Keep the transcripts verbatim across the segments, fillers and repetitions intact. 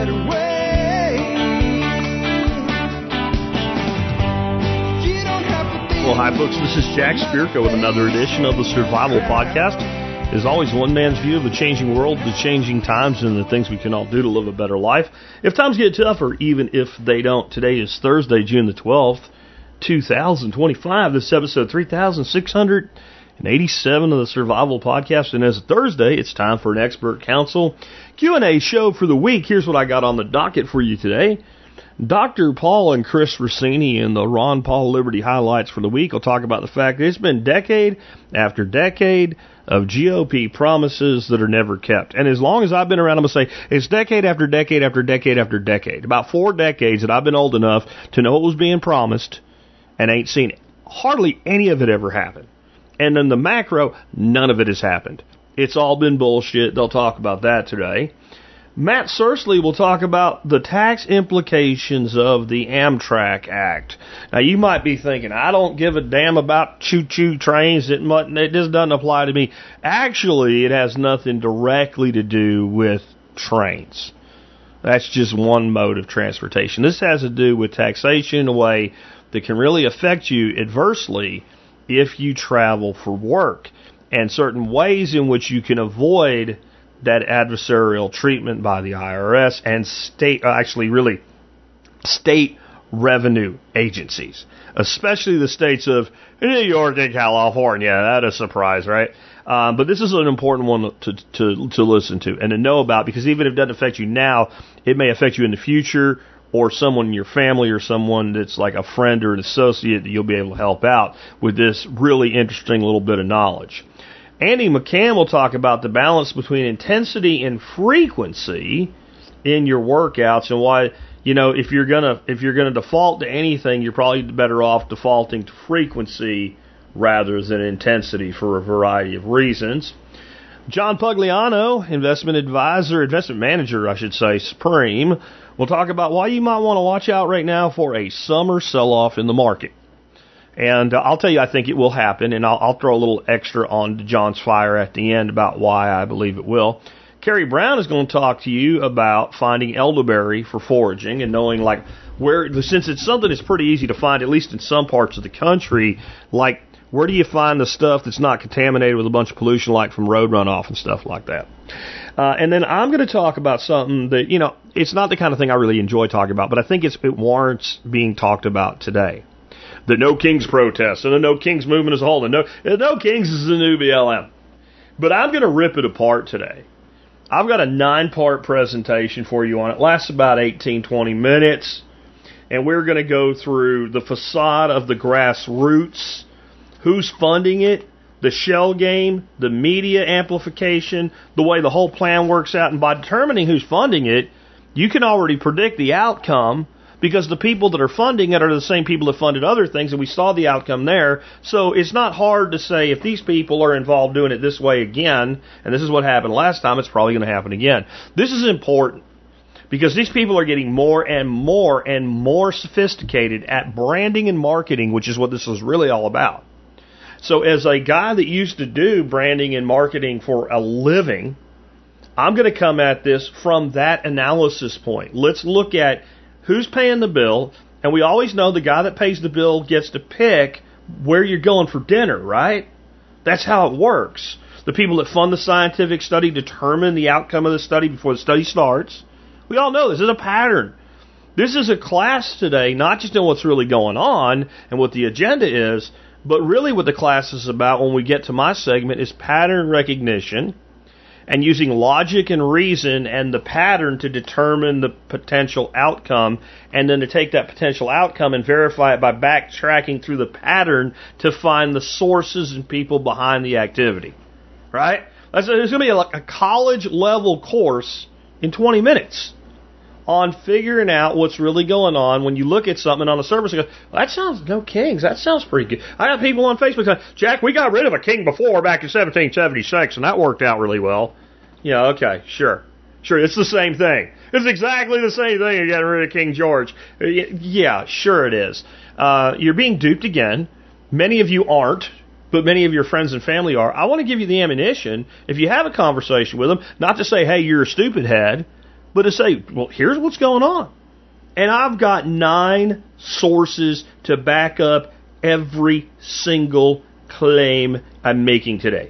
better way. You don't have to be. Well, hi, folks. This is Jack Spirko with another edition of the Survival Podcast. As always, one man's view of the changing world, the changing times, and the things we can all do to live a better life. If times get tough, or even if they don't, today is Thursday, June the twelfth, two thousand twenty-five. This is episode three thousand six hundred eighty-seven of the Survival Podcast. And as a Thursday, it's time for an expert council Q and A show for the week. Here's what I got on the docket for you today. Doctor Paul and Chris Rossini in the Ron Paul Liberty Highlights for the week will talk about the fact that it's been decade after decade of G O P promises that are never kept. And as long as I've been around, I'm going to say it's decade after decade after decade after decade. About four decades that I've been old enough to know what was being promised and ain't seen it. Hardly any of it ever happened. And then the macro, none of it has happened. It's all been bullshit. They'll talk about that today. Matt Sursley will talk about the tax implications of the Amtrak Act. Now, you might be thinking, I don't give a damn about choo-choo trains. It, it just doesn't apply to me. Actually, it has nothing directly to do with trains. That's just one mode of transportation. This has to do with taxation in a way that can really affect you adversely if you travel for work, and certain ways in which you can avoid that adversarial treatment by the I R S and state, actually really state revenue agencies, especially the states of New York and California. That is a surprise, right? Um, but this is an important one to, to, to listen to and to know about, because even if it doesn't affect you now, it may affect you in the future, or someone in your family or someone that's like a friend or an associate that you'll be able to help out with this really interesting little bit of knowledge. Andy McCann will talk about the balance between intensity and frequency in your workouts, and why, you know, if you're gonna if you're gonna default to anything, you're probably better off defaulting to frequency rather than intensity for a variety of reasons. John Pugliano, investment advisor, investment manager, I should say, Supreme, will talk about why you might want to watch out right now for a summer sell-off in the market. And uh, I'll tell you, I think it will happen, and I'll, I'll throw a little extra on John's fire at the end about why I believe it will. Kerry Brown is going to talk to you about finding elderberry for foraging and knowing, like, where, since it's something that's pretty easy to find, at least in some parts of the country, like, where do you find the stuff that's not contaminated with a bunch of pollution, like from road runoff and stuff like that? Uh, and then I'm going to talk about something that, you know, it's not the kind of thing I really enjoy talking about, but I think it's, it warrants being talked about today. The No Kings protest and the No Kings movement as a whole. The No, the No Kings is the new B L M. But I'm going to rip it apart today. I've got a nine-part presentation for you on it. It lasts about eighteen, twenty minutes. And we're going to go through the facade of the grassroots, who's funding it, the shell game, the media amplification, the way the whole plan works out. And by determining who's funding it, you can already predict the outcome, because the people that are funding it are the same people that funded other things, and we saw the outcome there. So it's not hard to say if these people are involved doing it this way again, and this is what happened last time, it's probably going to happen again. This is important, because these people are getting more and more and more sophisticated at branding and marketing, which is what this is really all about. So as a guy that used to do branding and marketing for a living, I'm going to come at this from that analysis point. Let's look at who's paying the bill, and we always know the guy that pays the bill gets to pick where you're going for dinner, right? That's how it works. The people that fund the scientific study determine the outcome of the study before the study starts. We all know this is a pattern. This is a class today, not just in what's really going on and what the agenda is, but really what the class is about when we get to my segment is pattern recognition, and using logic and reason and the pattern to determine the potential outcome, and then to take that potential outcome and verify it by backtracking through the pattern to find the sources and people behind the activity. Right? That's, there's going to be a, a college-level course in twenty minutes on figuring out what's really going on when you look at something on the surface and go, well, that sounds, no kings, that sounds pretty good. I got people on Facebook saying, Jack, we got rid of a king before back in seventeen seventy-six, and that worked out really well. Yeah, okay, sure. Sure, it's the same thing. It's exactly the same thing as getting rid of King George. Yeah, sure it is. Uh, you're being duped again. Many of you aren't, but many of your friends and family are. I want to give you the ammunition, if you have a conversation with them, not to say, hey, you're a stupid head, but to say, well, here's what's going on. And I've got nine sources to back up every single claim I'm making today.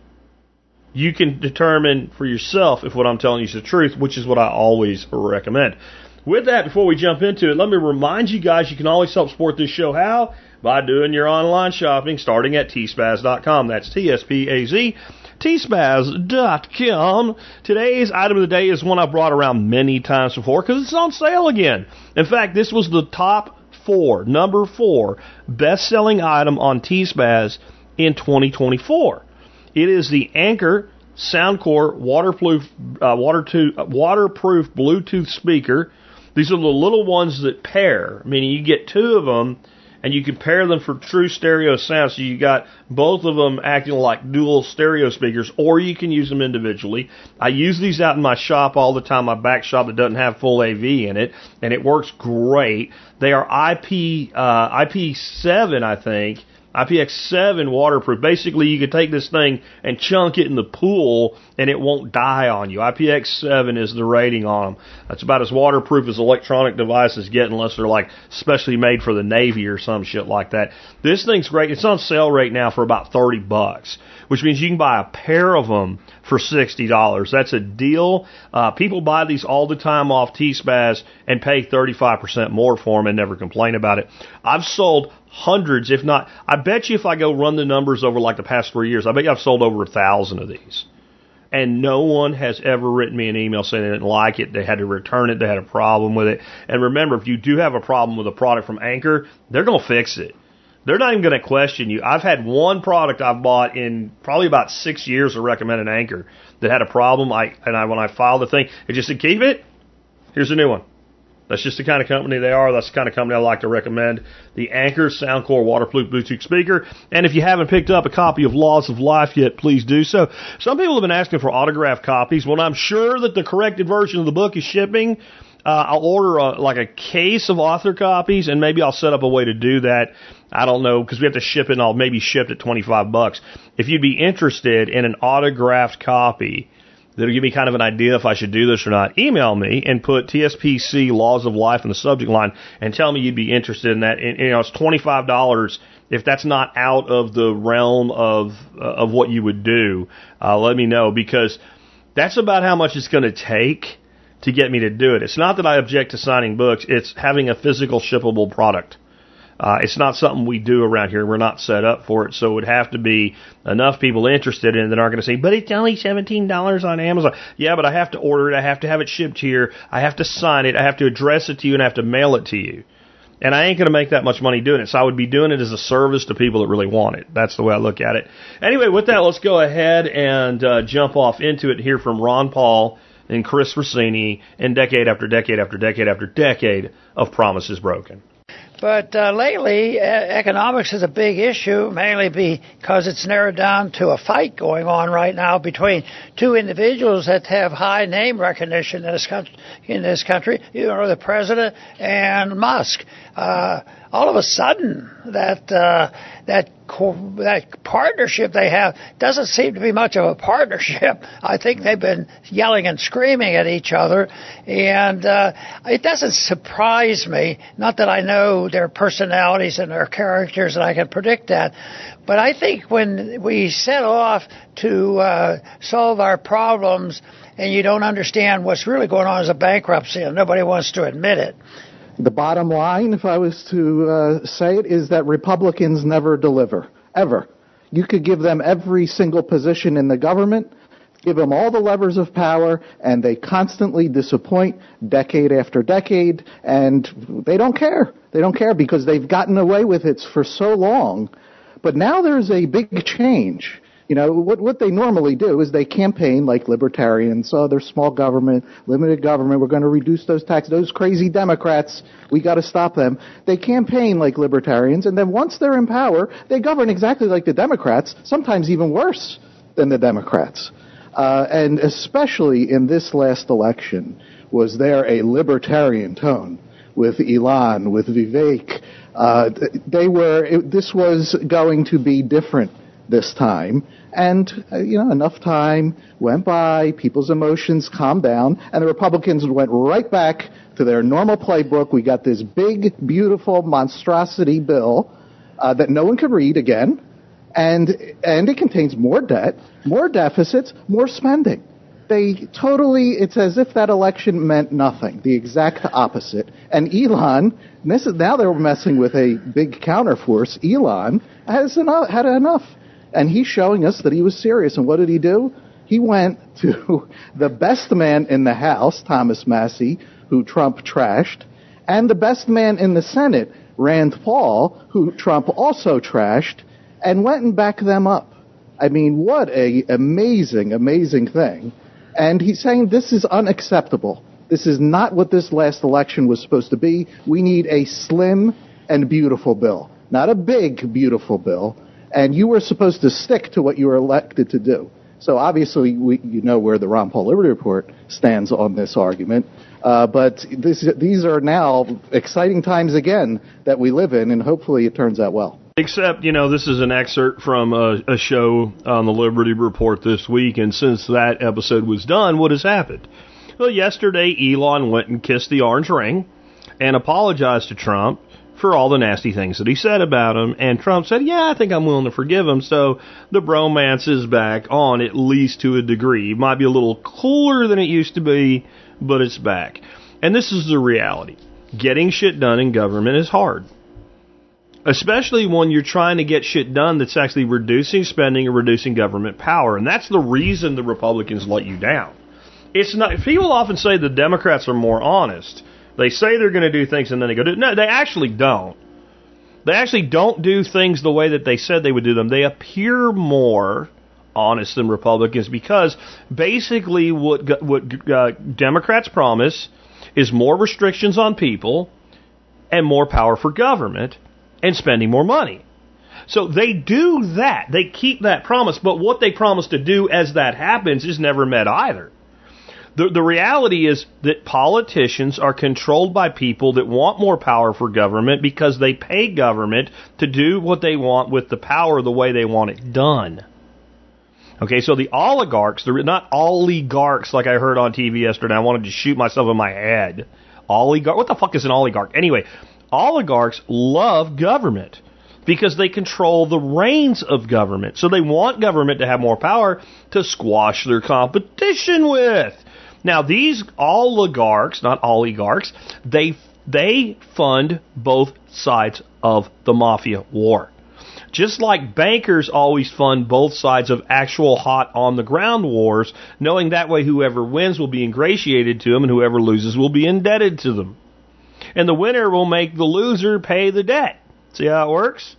You can determine for yourself if what I'm telling you is the truth, which is what I always recommend. With that, before we jump into it, let me remind you guys you can always help support this show. How? By doing your online shopping, starting at T spaz dot com. That's T S P A Z, T spaz dot com. Today's item of the day is one I've brought around many times before because it's on sale again. In fact, this was the top four, number four, best-selling item on T Spaz in twenty twenty-four. It is the Anker Soundcore waterproof, uh, water to, uh, waterproof Bluetooth speaker. These are the little ones that pair, meaning you get two of them, and you can pair them for true stereo sound. So you got both of them acting like dual stereo speakers, or you can use them individually. I use these out in my shop all the time, my back shop that doesn't have full A V in it, and it works great. They are I P uh, I P seven, I think. I P X seven waterproof. Basically, you can take this thing and chunk it in the pool, and it won't die on you. I P X seven is the rating on them. That's about as waterproof as electronic devices get, unless they're like specially made for the Navy or some shit like that. This thing's great. It's on sale right now for about thirty bucks, which means you can buy a pair of them for sixty dollars. That's a deal. Uh, people buy these all the time off T Spaz and pay thirty-five percent more for them and never complain about it. I've sold hundreds, if not, I bet you if I go run the numbers over like the past three years, I bet you I've sold over a thousand of these. And no one has ever written me an email saying they didn't like it, they had to return it, they had a problem with it. And remember, if you do have a problem with a product from Anker, they're going to fix it. They're not even going to question you. I've had one product I've bought in probably about six years of recommending Anker that had a problem. I and I when I filed the thing, it just said, keep it. Here's a new one. That's just the kind of company they are. That's the kind of company I like to recommend. The Anker Soundcore waterproof Bluetooth speaker. And if you haven't picked up a copy of Laws of Life yet, please do so. Some people have been asking for autographed copies. Well, I'm sure that the corrected version of the book is shipping. Uh, I'll order a, like a case of author copies, and maybe I'll set up a way to do that. I don't know, because we have to ship it, and I'll maybe ship it at twenty-five bucks. If you'd be interested in an autographed copy that'll give me kind of an idea if I should do this or not, email me and put T S P C Laws of Life in the subject line and tell me you'd be interested in that. And, you know, it's twenty-five dollars. If that's not out of the realm of uh, of what you would do, uh, let me know, because that's about how much it's going to take to get me to do it. It's not that I object to signing books. It's having a physical shippable product. Uh, it's not something we do around here. We're not set up for it. So it would have to be enough people interested in it that aren't going to say, but it's only seventeen dollars on Amazon. Yeah, but I have to order it. I have to have it shipped here. I have to sign it. I have to address it to you and I have to mail it to you. And I ain't going to make that much money doing it. So I would be doing it as a service to people that really want it. That's the way I look at it. Anyway, with that, let's go ahead and uh, jump off into it here from Ron Paul and Chris Rossini in decade after decade after decade after decade of Promises Broken. But uh, lately, uh, economics is a big issue, mainly because it's narrowed down to a fight going on right now between two individuals that have high name recognition in this country, in this country you know, the president and Musk. Uh, all of a sudden, that uh, that co- that partnership they have doesn't seem to be much of a partnership. I think they've been yelling and screaming at each other, and uh, it doesn't surprise me. Not that I know their personalities and their characters, and I can predict that. But I think when we set off to uh, solve our problems, and you don't understand what's really going on as a bankruptcy, and nobody wants to admit it. The bottom line, if I was to uh, say it, is that Republicans never deliver, ever. You could give them every single position in the government, give them all the levers of power, and they constantly disappoint decade after decade, and they don't care. They don't care because they've gotten away with it for so long. But now there's a big change. You know, what what they normally do is they campaign like libertarians. Oh, there's small government, limited government. We're going to reduce those taxes. Those crazy Democrats, we got to stop them. They campaign like libertarians, and then once they're in power, they govern exactly like the Democrats, sometimes even worse than the Democrats. Uh, and especially in this last election, was there a libertarian tone with Elon, with Vivek. Uh, they were. It, this was going to be different this time. And, uh, you know, enough time went by, people's emotions calmed down, and the Republicans went right back to their normal playbook. We got this big, beautiful monstrosity bill uh, that no one could read again, and and it contains more debt, more deficits, more spending. They totally, it's as if that election meant nothing, the exact opposite. And Elon, this is, now they're messing with a big counterforce. Elon has enough, had enough. And he's showing us that he was serious. And what did he do? He went to the best man in the House, Thomas Massie, who Trump trashed, and the best man in the Senate, Rand Paul, who Trump also trashed, and went and backed them up. I mean, what a amazing, amazing thing. And he's saying this is unacceptable. This is not what this last election was supposed to be. We need a slim and beautiful bill, not a big, beautiful bill. And you were supposed to stick to what you were elected to do. So obviously, we, you know where the Ron Paul Liberty Report stands on this argument. Uh, but this, these are now exciting times again that we live in, and hopefully it turns out well. Except, you know, this is an excerpt from a, a show on the Liberty Report this week, and since that episode was done, what has happened? Well, yesterday, Elon went and kissed the orange ring and apologized to Trump for all the nasty things that he said about him, and Trump said, yeah, I think I'm willing to forgive him, so the bromance is back on, at least to a degree. It might be a little cooler than it used to be, but it's back. And this is the reality. Getting shit done in government is hard. Especially when you're trying to get shit done that's actually reducing spending and reducing government power. And that's the reason the Republicans let you down. It's not. People often say the Democrats are more honest. They say they're going to do things and then they go do. No, they actually don't. They actually don't do things the way that they said they would do them. They appear more honest than Republicans because basically what what uh, Democrats promise is more restrictions on people and more power for government and spending more money. So they do that. They keep that promise, but what they promise to do as that happens is never met either. The, the reality is that politicians are controlled by people that want more power for government because they pay government to do what they want with the power the way they want it done. Okay, so the oligarchs, they're not oligarchs like I heard on T V yesterday. I wanted to shoot myself in my head. Oligarch? What the fuck is an oligarch? Anyway, oligarchs love government because they control the reins of government. So they want government to have more power to squash their competition with. Now, these oligarchs, not oligarchs, they they fund both sides of the mafia war. Just like bankers always fund both sides of actual hot on-the-ground wars, knowing that way whoever wins will be ingratiated to them and whoever loses will be indebted to them. And the winner will make the loser pay the debt. See how it works?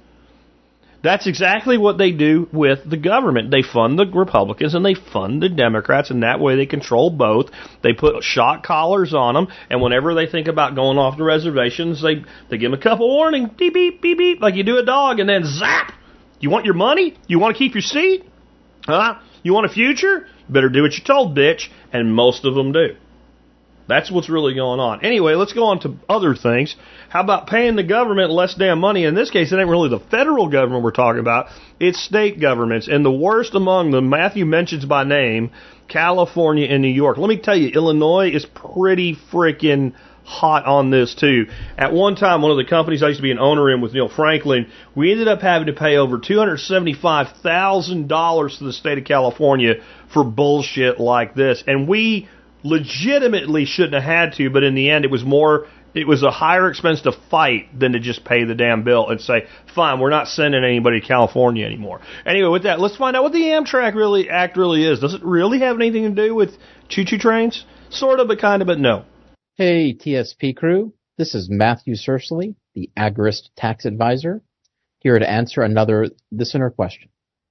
That's exactly what they do with the government. They fund the Republicans and they fund the Democrats, and that way they control both. They put shock collars on them, and whenever they think about going off the reservations, they, they give them a couple warning, beep, beep, beep, beep, like you do a dog, and then zap! You want your money? You want to keep your seat? Huh? You want a future? Better do what you're told, bitch. And most of them do. That's what's really going on. Anyway, let's go on to other things. How about paying the government less damn money? In this case, it ain't really the federal government we're talking about. It's state governments. And the worst among them, Matthew mentions by name, California and New York. Let me tell you, Illinois is pretty freaking hot on this, too. At one time, one of the companies I used to be an owner in with Neil Franklin, we ended up having to pay over two hundred seventy-five thousand dollars to the state of California for bullshit like this. And we legitimately shouldn't have had to, but in the end it was more, it was a higher expense to fight than to just pay the damn bill and say, fine, we're not sending anybody to California anymore. Anyway, with that, let's find out what the Amtrak really Act really is. Does it really have anything to do with choo-choo trains? Sort of, but kind of, but no. Hey, T S P crew. This is Matthew Searsley, the Agorist Tax Advisor, here to answer another listener question.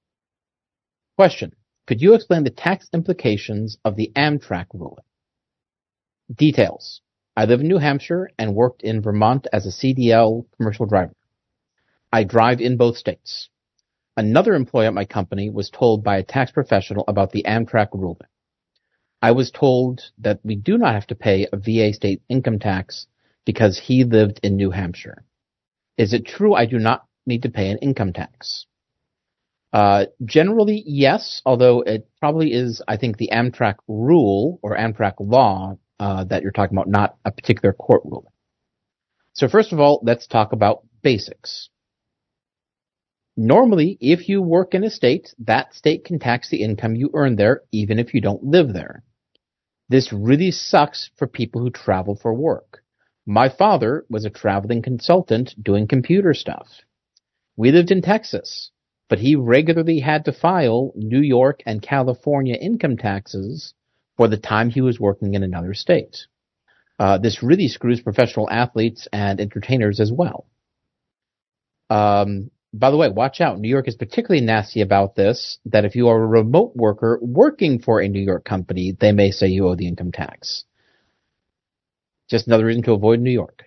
Question. Could you explain the tax implications of the Amtrak ruling? Details. I live in New Hampshire and worked in Vermont as a C D L commercial driver. I drive in both states. Another employee at my company was told by a tax professional about the Amtrak ruling. I was told that we do not have to pay a V A state income tax because he lived in New Hampshire. Is it true I do not need to pay an income tax? Uh, generally, yes, although it probably is, I think, the Amtrak rule or Amtrak law uh, that you're talking about, not a particular court ruling. So first of all, let's talk about basics. Normally, if you work in a state, that state can tax the income you earn there, even if you don't live there. This really sucks for people who travel for work. My father was a traveling consultant doing computer stuff. We lived in Texas, but he regularly had to file New York and California income taxes for the time he was working in another state. Uh, this really screws professional athletes and entertainers as well. Um, by the way, watch out. New York is particularly nasty about this, that if you are a remote worker working for a New York company, they may say you owe the income tax. Just another reason to avoid New York.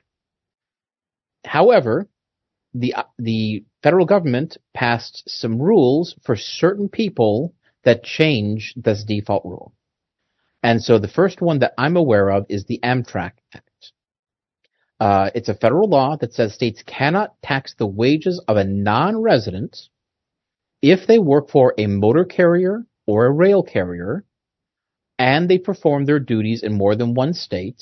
However, the the federal government passed some rules for certain people that change this default rule. And so the first one that I'm aware of is the Amtrak Act. Uh, it's a federal law that says states cannot tax the wages of a non-resident if they work for a motor carrier or a rail carrier and they perform their duties in more than one state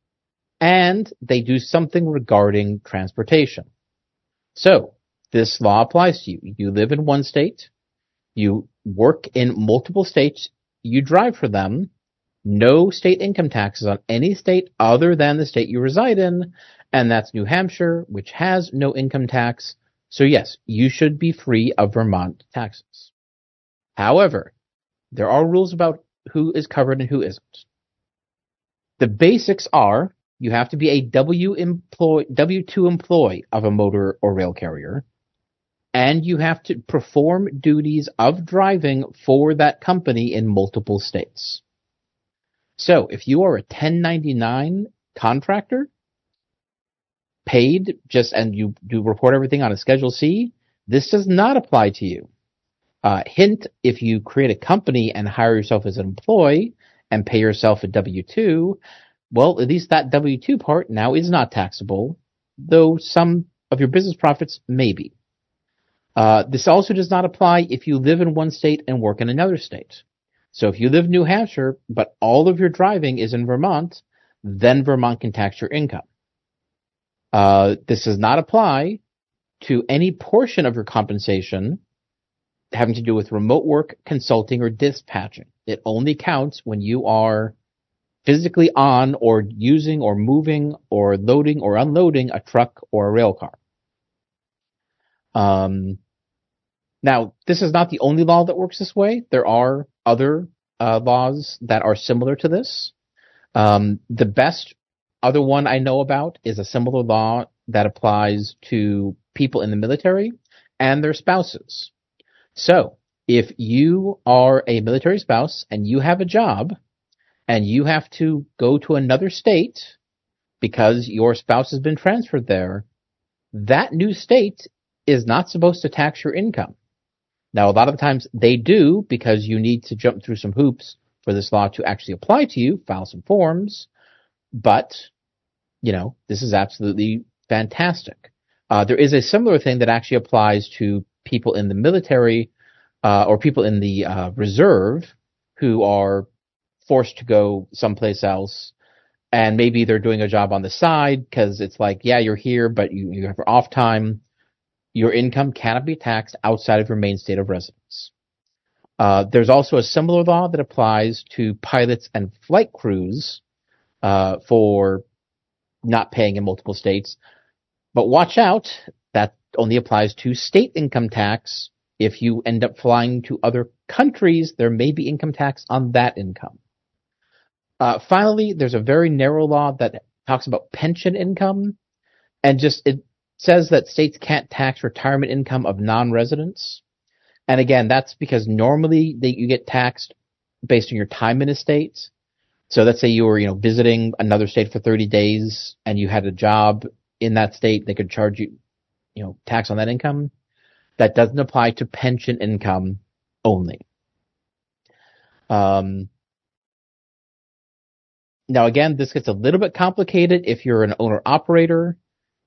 and they do something regarding transportation. So this law applies to you. You live in one state, you work in multiple states, you drive for them. No state income taxes on any state other than the state you reside in, and that's New Hampshire, which has no income tax. So yes, you should be free of Vermont taxes. However, there are rules about who is covered and who isn't. The basics are you have to be a W employ, W two employee of a motor or rail carrier, and you have to perform duties of driving for that company in multiple states. So if you are a ten ninety-nine contractor, paid just and you do report everything on a Schedule C, this does not apply to you. Uh, hint, if you create a company and hire yourself as an employee and pay yourself a W two, well, at least that W two part now is not taxable, though some of your business profits may be. Uh, this also does not apply if you live in one state and work in another state. So if you live in New Hampshire, but all of your driving is in Vermont, then Vermont can tax your income. Uh, this does not apply to any portion of your compensation having to do with remote work, consulting, or dispatching. It only counts when you are physically on or using or moving or loading or unloading a truck or a rail car. Um, now, this is not the only law that works this way. There are other uh, laws that are similar to this. Um, the best other one I know about is a similar law that applies to people in the military and their spouses. So, if you are a military spouse and you have a job and you have to go to another state because your spouse has been transferred there, that new state is not supposed to tax your income. Now, a lot of the times they do because you need to jump through some hoops for this law to actually apply to you, file some forms, but, you know, this is absolutely fantastic. Uh, there is a similar thing that actually applies to people in the military uh, or people in the uh, reserve who are forced to go someplace else, and maybe they're doing a job on the side because it's like, yeah, you're here, but you, you have off time. Your income cannot be taxed outside of your main state of residence. Uh, there's also a similar law that applies to pilots and flight crews uh, for not paying in multiple states. But watch out, that only applies to state income tax. If you end up flying to other countries, there may be income tax on that income. Uh, finally, there's a very narrow law that talks about pension income, and just it says that states can't tax retirement income of non-residents. And again, that's because normally they, you get taxed based on your time in a state. So let's say you were, you know, visiting another state for thirty days and you had a job in that state, they could charge you, you know, tax on that income. That doesn't apply to pension income only. Um, now again, this gets a little bit complicated if you're an owner-operator.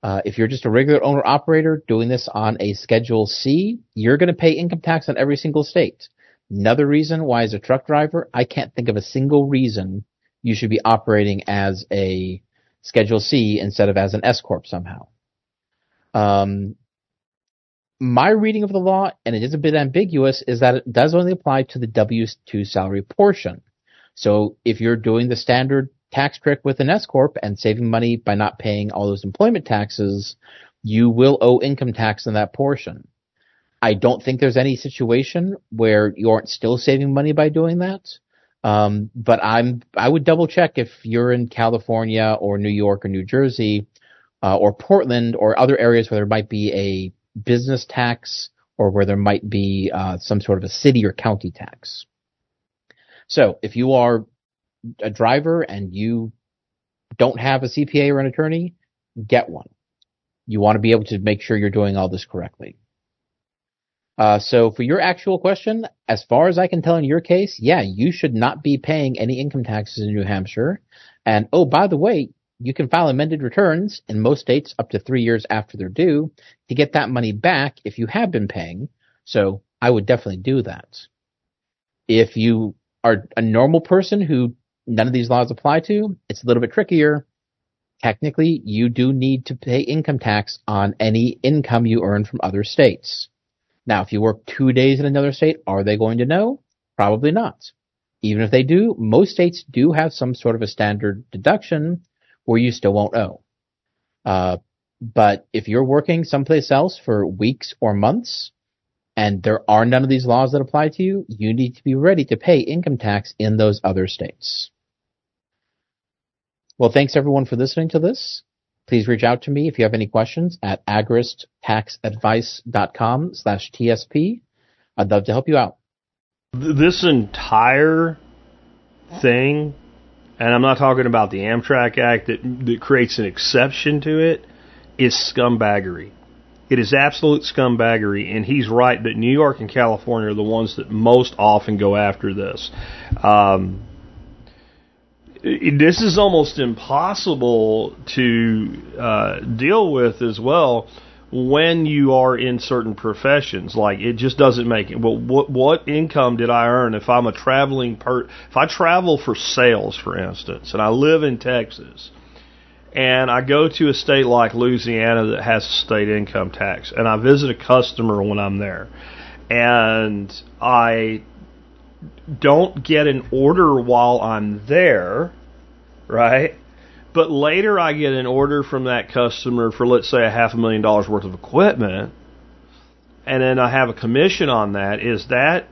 Uh, if you're just a regular owner-operator doing this on a Schedule C, you're going to pay income tax on every single state. Another reason why, as a truck driver, I can't think of a single reason you should be operating as a Schedule C instead of as an S-Corp somehow. Um, my reading of the law, and it is a bit ambiguous, is that it does only apply to the W two salary portion. So if you're doing the standard tax trick with an S-Corp and saving money by not paying all those employment taxes, you will owe income tax on that portion. I don't think there's any situation where you aren't still saving money by doing that. Um, but I'm, I would double check if you're in California or New York or New Jersey, uh, or Portland or other areas where there might be a business tax or where there might be, uh, some sort of a city or county tax. So if you are a driver and you don't have a C P A or an attorney, get one. You want to be able to make sure you're doing all this correctly. Uh, so for your actual question, as far as I can tell in your case, yeah, you should not be paying any income taxes in New Hampshire. And oh, by the way, you can file amended returns in most states up to three years after they're due to get that money back if you have been paying. So I would definitely do that. If you are a normal person who none of these laws apply to, it's a little bit trickier. Technically, you do need to pay income tax on any income you earn from other states. Now, if you work two days in another state, are they going to know? Probably not. Even if they do, most states do have some sort of a standard deduction where you still won't owe. Uh, but if you're working someplace else for weeks or months, and there are none of these laws that apply to you, you need to be ready to pay income tax in those other states. Well, thanks everyone for listening to this. Please reach out to me if you have any questions at agristtaxadvice.com slash TSP. I'd love to help you out. This entire thing, and I'm not talking about the Amtrak Act that, that creates an exception to it, is scumbaggery. It is absolute scumbaggery, and he's right that New York and California are the ones that most often go after this. Um, it, this is almost impossible to uh, deal with as well when you are in certain professions. Like, it just doesn't make it. Well, what what income did I earn if I'm a traveling per? If I travel for sales, for instance, and I live in Texas, and I go to a state like Louisiana that has state income tax, and I visit a customer when I'm there, and I don't get an order while I'm there, right? But later I get an order from that customer for, let's say, a half a million dollars worth of equipment, and then I have a commission on that. Is that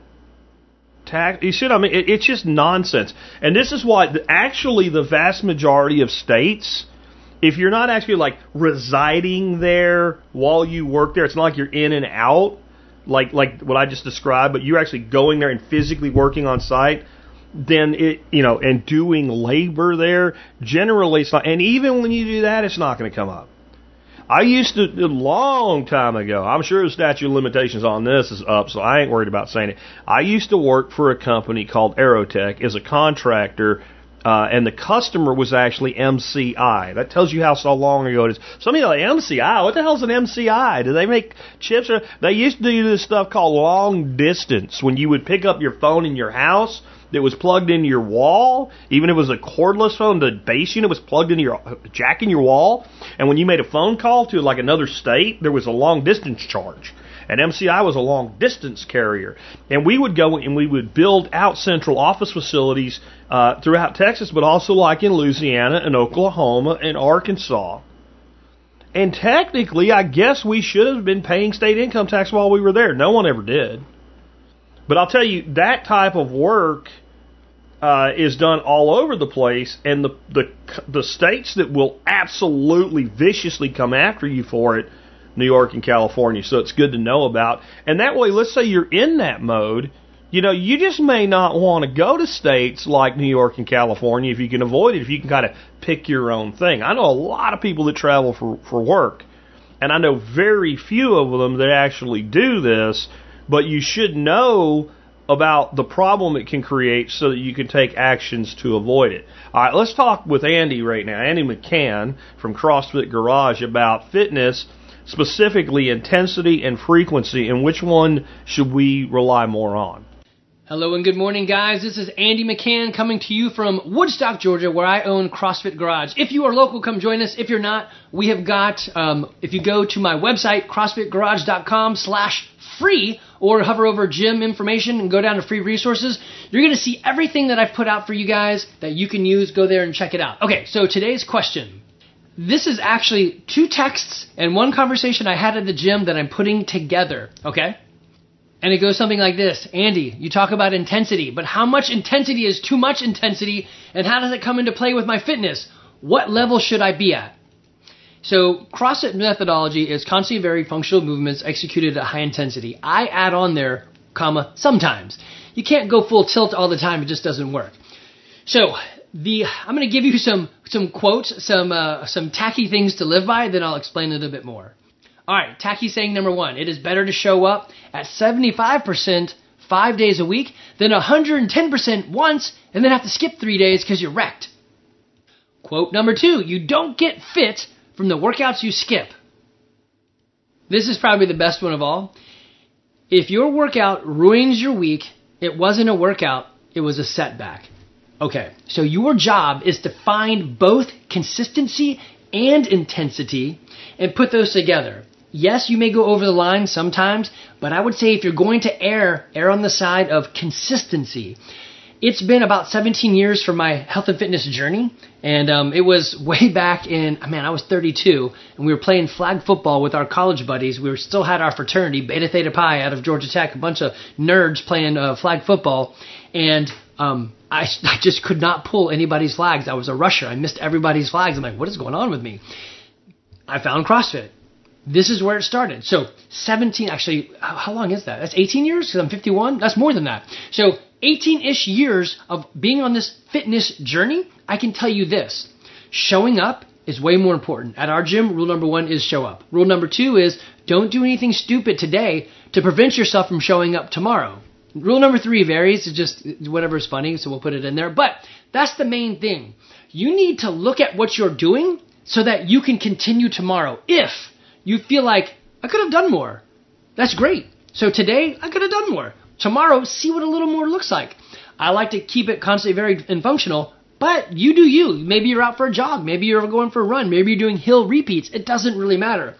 tax? You see what I mean? It, it's just nonsense. And this is why the, actually the vast majority of states, if you're not actually like residing there while you work there, it's not like you're in and out, like like what I just described, but you're actually going there and physically working on site, then it, you know, and doing labor there, generally it's not, and even when you do that, it's not going to come up. I used to, a long time ago, I'm sure the statute of limitations on this is up, so I ain't worried about saying it. I used to work for a company called Aerotech as a contractor, uh, and the customer was actually M C I. That tells you how so long ago it is. Some of you are like, M C I? What the hell's an M C I? Do they make chips? Or, they used to do this stuff called long distance, when you would pick up your phone in your house that was plugged into your wall. Even if it was a cordless phone, the base unit was plugged into your jack in your wall. And when you made a phone call to like another state, there was a long distance charge. And M C I was a long distance carrier. And we would go and we would build out central office facilities uh, throughout Texas, but also like in Louisiana and Oklahoma and Arkansas. And technically, I guess we should have been paying state income tax while we were there. No one ever did. But I'll tell you, that type of work uh, is done all over the place, and the, the the states that will absolutely viciously come after you for it, New York and California. So it's good to know about. And that way, let's say you're in that mode, you know, you just may not want to go to states like New York and California if you can avoid it, if you can kind of pick your own thing. I know a lot of people that travel for, for work, and I know very few of them that actually do this. But you should know about the problem it can create so that you can take actions to avoid it. All right, let's talk with Andy right now, Andy McCann from CrossFit Garage, about fitness, specifically intensity and frequency, and which one should we rely more on? Hello and good morning, guys. This is Andy McCann coming to you from Woodstock, Georgia, where I own CrossFit Garage. If you are local, come join us. If you're not, we have got, um, if you go to my website, crossfitgarage.com slash free, or hover over gym information and go down to free resources, you're going to see everything that I've put out for you guys that you can use. Go there and check it out. Okay, so today's question. This is actually two texts and one conversation I had at the gym that I'm putting together, okay? And it goes something like this. Andy, you talk about intensity, but how much intensity is too much intensity, and how does it come into play with my fitness? What level should I be at? So CrossFit methodology is constantly varied functional movements executed at high intensity. I add on there, comma, sometimes. You can't go full tilt all the time. It just doesn't work. So the I'm going to give you some some quotes, some uh, some tacky things to live by, then I'll explain it a bit more. All right, tacky saying number one, it is better to show up at seventy-five percent five days a week than one hundred ten percent once and then have to skip three days because you're wrecked. Quote number two, you don't get fit from the workouts you skip. This is probably the best one of all. If your workout ruins your week, it wasn't a workout, it was a setback. Okay, so your job is to find both consistency and intensity and put those together. Yes, you may go over the line sometimes, but I would say if you're going to err, err on the side of consistency. It's been about seventeen years for my health and fitness journey, and um, it was way back in, man, I was thirty-two, and we were playing flag football with our college buddies. We were, still had our fraternity, Beta Theta Pi, out of Georgia Tech, a bunch of nerds playing uh, flag football, and um, I, I just could not pull anybody's flags. I was a rusher. I missed everybody's flags. I'm like, what is going on with me? I found CrossFit. This is where it started. So seventeen, actually, how long is that? That's eighteen years because I'm fifty-one. That's more than that. So eighteen-ish years of being on this fitness journey, I can tell you this. Showing up is way more important. At our gym, rule number one is show up. Rule number two is don't do anything stupid today to prevent yourself from showing up tomorrow. Rule number three varies. It's just whatever is funny, so we'll put it in there. But that's the main thing. You need to look at what you're doing so that you can continue tomorrow. If you feel like, I could have done more. That's great. So today, I could have done more. Tomorrow, see what a little more looks like. I like to keep it constantly varied and functional, but you do you. Maybe you're out for a jog. Maybe you're going for a run. Maybe you're doing hill repeats. It doesn't really matter.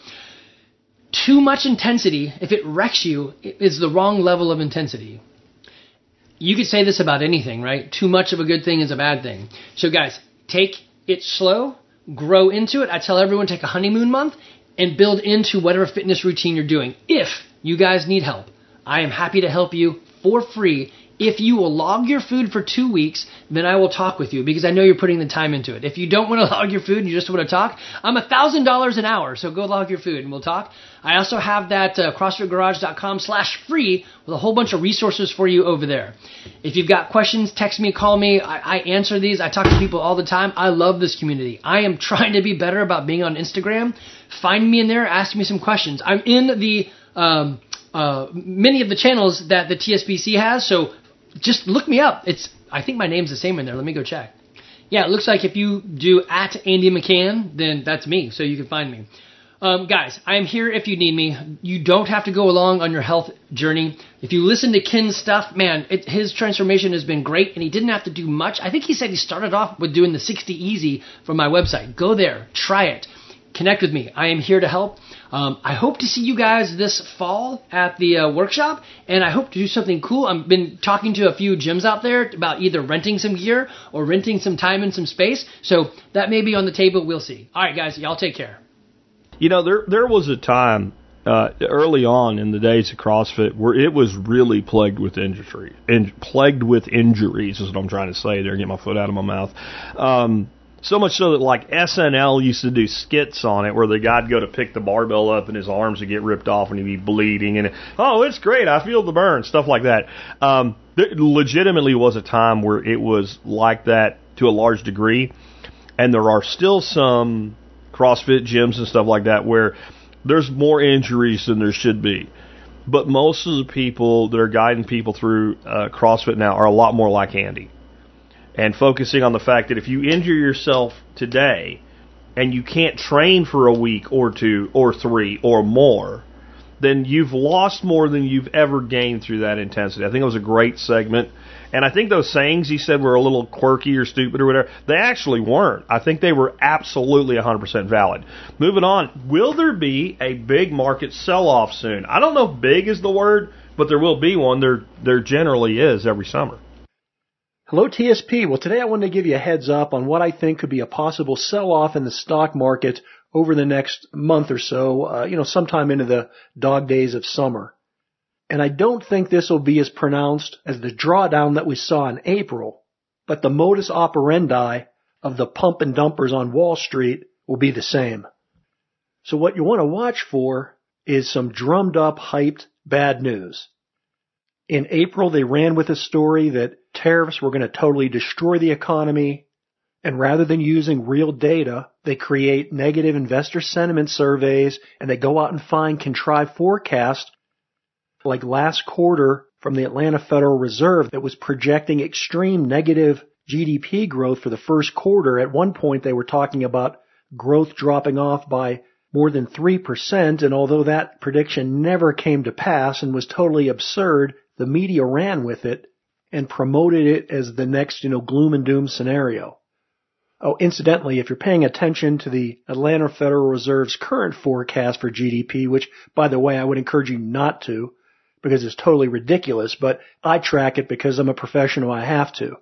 Too much intensity, if it wrecks you, is the wrong level of intensity. You could say this about anything, right? Too much of a good thing is a bad thing. So guys, take it slow, grow into it. I tell everyone, take a honeymoon month and build into whatever fitness routine you're doing. If you guys need help, I am happy to help you for free. If you will log your food for two weeks, then I will talk with you because I know you're putting the time into it. If you don't want to log your food and you just want to talk, I'm one thousand dollars an hour, so go log your food and we'll talk. I also have that uh, CrossFitGarage.com slash free with a whole bunch of resources for you over there. If you've got questions, text me, call me. I, I answer these. I talk to people all the time. I love this community. I am trying to be better about being on Instagram. Find me in there. Ask me some questions. I'm in the um, uh, many of the channels that the T S B C has, so just look me up. It's I think my name's the same in there. Let me go check. Yeah, it looks like if you do at Andy McCann, then that's me, so you can find me. Um, guys, I am here if you need me. You don't have to go along on your health journey. If you listen to Ken's stuff, man, it, his transformation has been great, and he didn't have to do much. I think he said he started off with doing the sixty easy from my website. Go there. Try it. Connect with me. I am here to help. Um, I hope to see you guys this fall at the uh, workshop, and I hope to do something cool. I've been talking to a few gyms out there about either renting some gear or renting some time and some space, so that may be on the table. We'll see. All right, guys, y'all take care. You know, there there was a time uh, early on in the days of CrossFit where it was really plagued with injury, in, plagued with injuries is what I'm trying to say there. Get my foot out of my mouth. Um, So much so that like S N L used to do skits on it where the guy'd go to pick the barbell up and his arms would get ripped off and he'd be bleeding and, oh, it's great, I feel the burn, stuff like that. Um, there legitimately was a time where it was like that to a large degree, and there are still some CrossFit gyms and stuff like that where there's more injuries than there should be. but most of the people that are guiding people through uh, CrossFit now are a lot more like Andy, and focusing on the fact that if you injure yourself today and you can't train for a week or two or three or more, then you've lost more than you've ever gained through that intensity. I think it was a great segment. And I think those sayings he said were a little quirky or stupid or whatever. They actually weren't. I think they were absolutely one hundred percent valid. Moving on, will there be a big market sell-off soon? I don't know if big is the word, but there will be one. There, there generally is every summer. Hello, T S P. Well, today I wanted to give you a heads up on what I think could be a possible sell-off in the stock market over the next month or so, uh, you know, sometime into the dog days of summer. And I don't think this will be as pronounced as the drawdown that we saw in April, but the modus operandi of the pump and dumpers on Wall Street will be the same. So what you want to watch for is some drummed up, hyped bad news. In April, they ran with a story that tariffs were going to totally destroy the economy, and rather than using real data, they create negative investor sentiment surveys and they go out and find contrived forecasts like last quarter from the Atlanta Federal Reserve that was projecting extreme negative G D P growth for the first quarter. At one point, they were talking about growth dropping off by more than three percent, and although that prediction never came to pass and was totally absurd, the media ran with it and promoted it as the next, you know, gloom and doom scenario. Oh, incidentally, if you're paying attention to the Atlanta Federal Reserve's current forecast for G D P, which, by the way, I would encourage you not to, because it's totally ridiculous, but I track it because I'm a professional, I have to.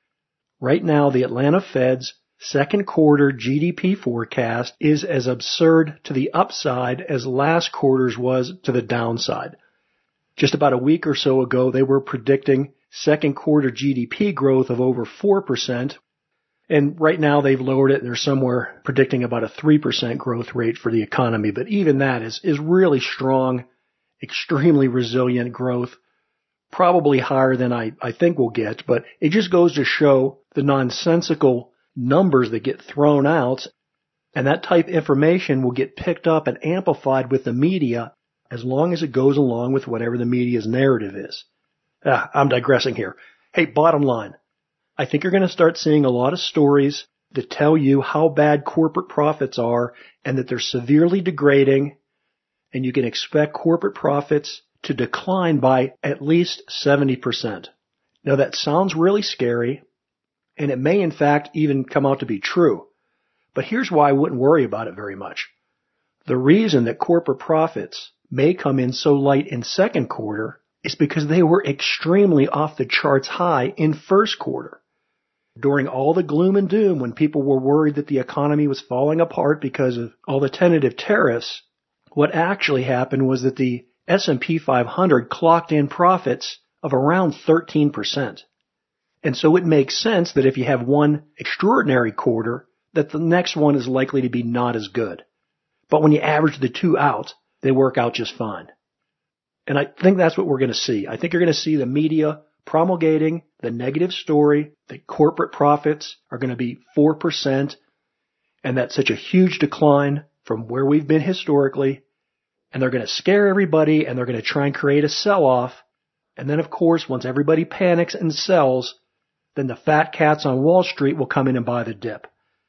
Right now, the Atlanta Fed's second quarter G D P forecast is as absurd to the upside as last quarter's was to the downside. Just about a week or so ago, they were predicting second quarter G D P growth of over four percent, and right now they've lowered it and they're somewhere predicting about a three percent growth rate for the economy, but even that is, is really strong, extremely resilient growth, probably higher than I, I think we'll get, but it just goes to show the nonsensical numbers that get thrown out, and that type of information will get picked up and amplified with the media as long as it goes along with whatever the media's narrative is. Ah, I'm digressing here. Hey, bottom line, I think you're going to start seeing a lot of stories that tell you how bad corporate profits are and that they're severely degrading, and you can expect corporate profits to decline by at least seventy percent. Now that sounds really scary, and it may in fact even come out to be true. But here's why I wouldn't worry about it very much. The reason that corporate profits may come in so light in second quarter is because they were extremely off the charts high in first quarter. During all the gloom and doom when people were worried that the economy was falling apart because of all the tentative tariffs, what actually happened was that the S and P five hundred clocked in profits of around thirteen percent. And so it makes sense that if you have one extraordinary quarter, that the next one is likely to be not as good. But when you average the two out, they work out just fine. And I think that's what we're going to see. I think you're going to see the media promulgating the negative story that corporate profits are going to be four percent, and that's such a huge decline from where we've been historically. And they're going to scare everybody, and they're going to try and create a sell-off. And then, of course, once everybody panics and sells, then the fat cats on Wall Street will come in and buy the dip.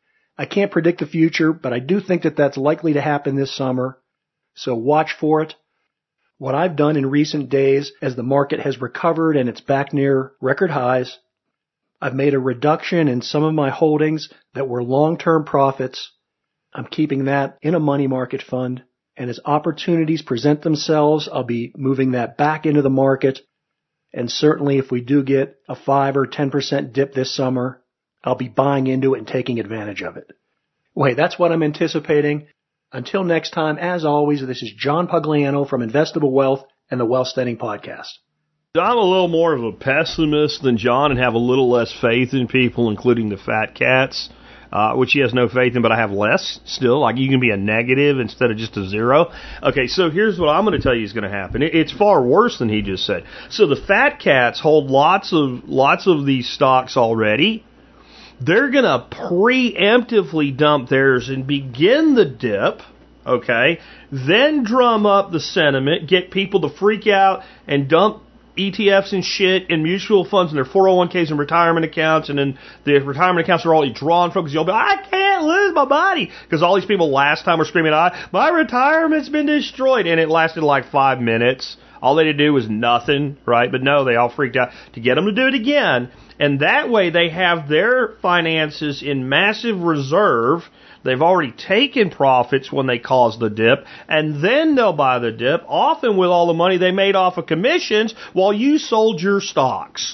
I can't predict the future, but I do think that that's likely to happen this summer. So watch for it. What I've done in recent days, as the market has recovered and it's back near record highs, I've made a reduction in some of my holdings that were long-term profits. I'm keeping that in a money market fund. And as opportunities present themselves, I'll be moving that back into the market. And certainly if we do get a five or ten percent dip this summer, I'll be buying into it and taking advantage of it. Well, hey, that's what I'm anticipating. Until next time, as always, this is John Pugliano from Investable Wealth and the Wealth Studying Podcast. I'm a little more of a pessimist than John and have a little less faith in people, including the fat cats, uh, which he has no faith in, but I have less still. Like, you can be a negative instead of just a zero. Okay, so here's what I'm going to tell you is going to happen. It's far worse than he just said. So the fat cats hold lots of lots of these stocks already. They're going to preemptively dump theirs and begin the dip, okay? Then drum up the sentiment, get people to freak out and dump E T Fs and shit and mutual funds and their four oh one k's and retirement accounts, and then the retirement accounts are all drawn from because you'll be like, I can't lose my money, because all these people last time were screaming, I, my retirement's been destroyed, and it lasted like five minutes. All they had to do was nothing, right? But no, they all freaked out to get them to do it again. And that way they have their finances in massive reserve. They've already taken profits when they cause the dip, and then they'll buy the dip, often with all the money they made off of commissions while you sold your stocks.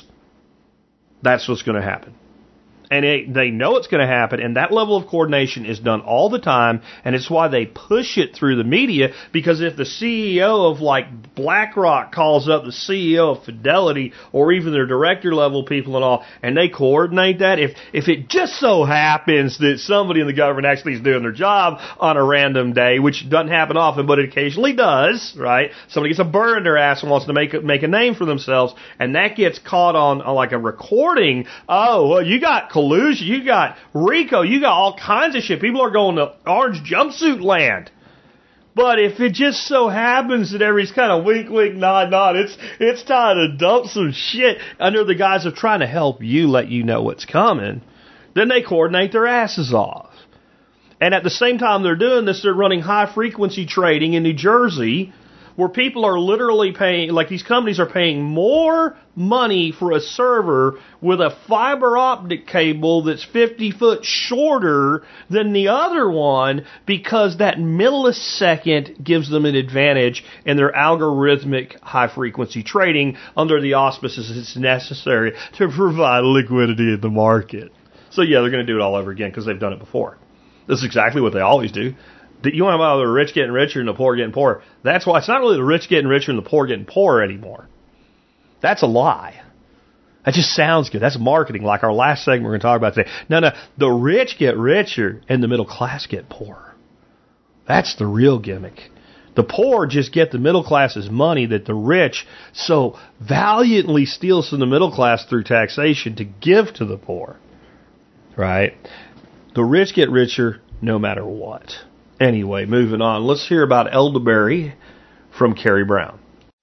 That's what's going to happen. And it, they know it's going to happen, and that level of coordination is done all the time, and it's why they push it through the media, because if the C E O of, like, BlackRock calls up the C E O of Fidelity, or even their director-level people and all, and they coordinate that, if if it just so happens that somebody in the government actually is doing their job on a random day, which doesn't happen often, but it occasionally does, right? Somebody gets a burr in their ass and wants to make a, make a name for themselves, and that gets caught on, on like, a recording. Oh, well, you got collusion, you got RICO, you got all kinds of shit. People are going to orange jumpsuit land. But if it just so happens that everybody's kind of wink, wink, nod, nod, it's it's time to dump some shit under the guise of trying to help you, let you know what's coming, then they coordinate their asses off. And at the same time they're doing this, they're running high-frequency trading in New Jersey, where people are literally paying, like these companies are paying more money for a server with a fiber optic cable that's fifty foot shorter than the other one, because that millisecond gives them an advantage in their algorithmic high-frequency trading under the auspices it's necessary to provide liquidity in the market. So yeah, they're going to do it all over again because they've done it before. This is exactly what they always do. You want to about the rich getting richer and the poor getting poorer. That's why it's not really the rich getting richer and the poor getting poorer anymore. That's a lie. That just sounds good. That's marketing, like our last segment we're going to talk about today. No, no, the rich get richer and the middle class get poorer. That's the real gimmick. The poor just get the middle class's money that the rich so valiantly steals from the middle class through taxation to give to the poor. Right? The rich get richer no matter what. Anyway, moving on. Let's hear about elderberry from Kerry Brown.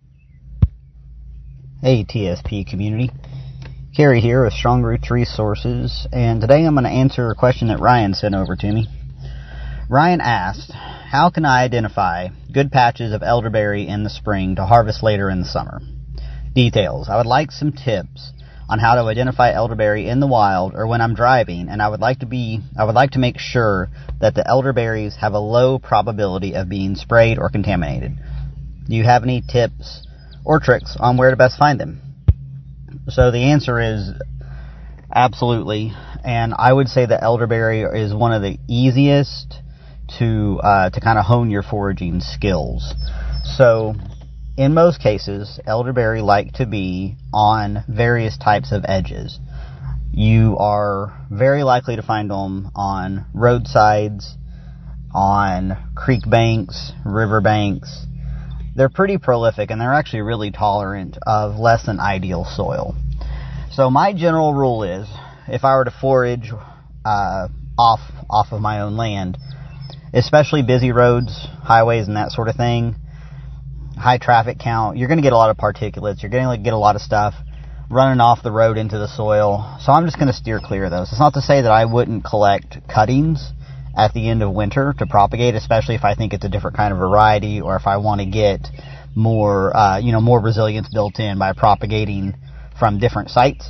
Hey, T S P community. Kerry here with Strong Roots Resources, and today I'm going to answer a question that Ryan sent over to me. Ryan asked, how can I identify good patches of elderberry in the spring to harvest later in the summer? Details. I would like some tips on how to identify elderberry in the wild or when I'm driving, and I would like to be I would like to make sure that the elderberries have a low probability of being sprayed or contaminated. Do you have any tips or tricks on where to best find them? So the answer is absolutely, and I would say that elderberry is one of the easiest to uh, to kind of hone your foraging skills. So in most cases, elderberry like to be on various types of edges. You are very likely to find them on roadsides, on creek banks, river banks. They're pretty prolific, and they're actually really tolerant of less than ideal soil. So my general rule is, if I were to forage uh, off off of my own land, especially busy roads, highways, and that sort of thing, high traffic count, you're going to get a lot of particulates. You're going to get a lot of stuff running off the road into the soil. So I'm just going to steer clear of those. It's not to say that I wouldn't collect cuttings at the end of winter to propagate, especially if I think it's a different kind of variety, or if I want to get more, uh, you know, more resilience built in by propagating from different sites.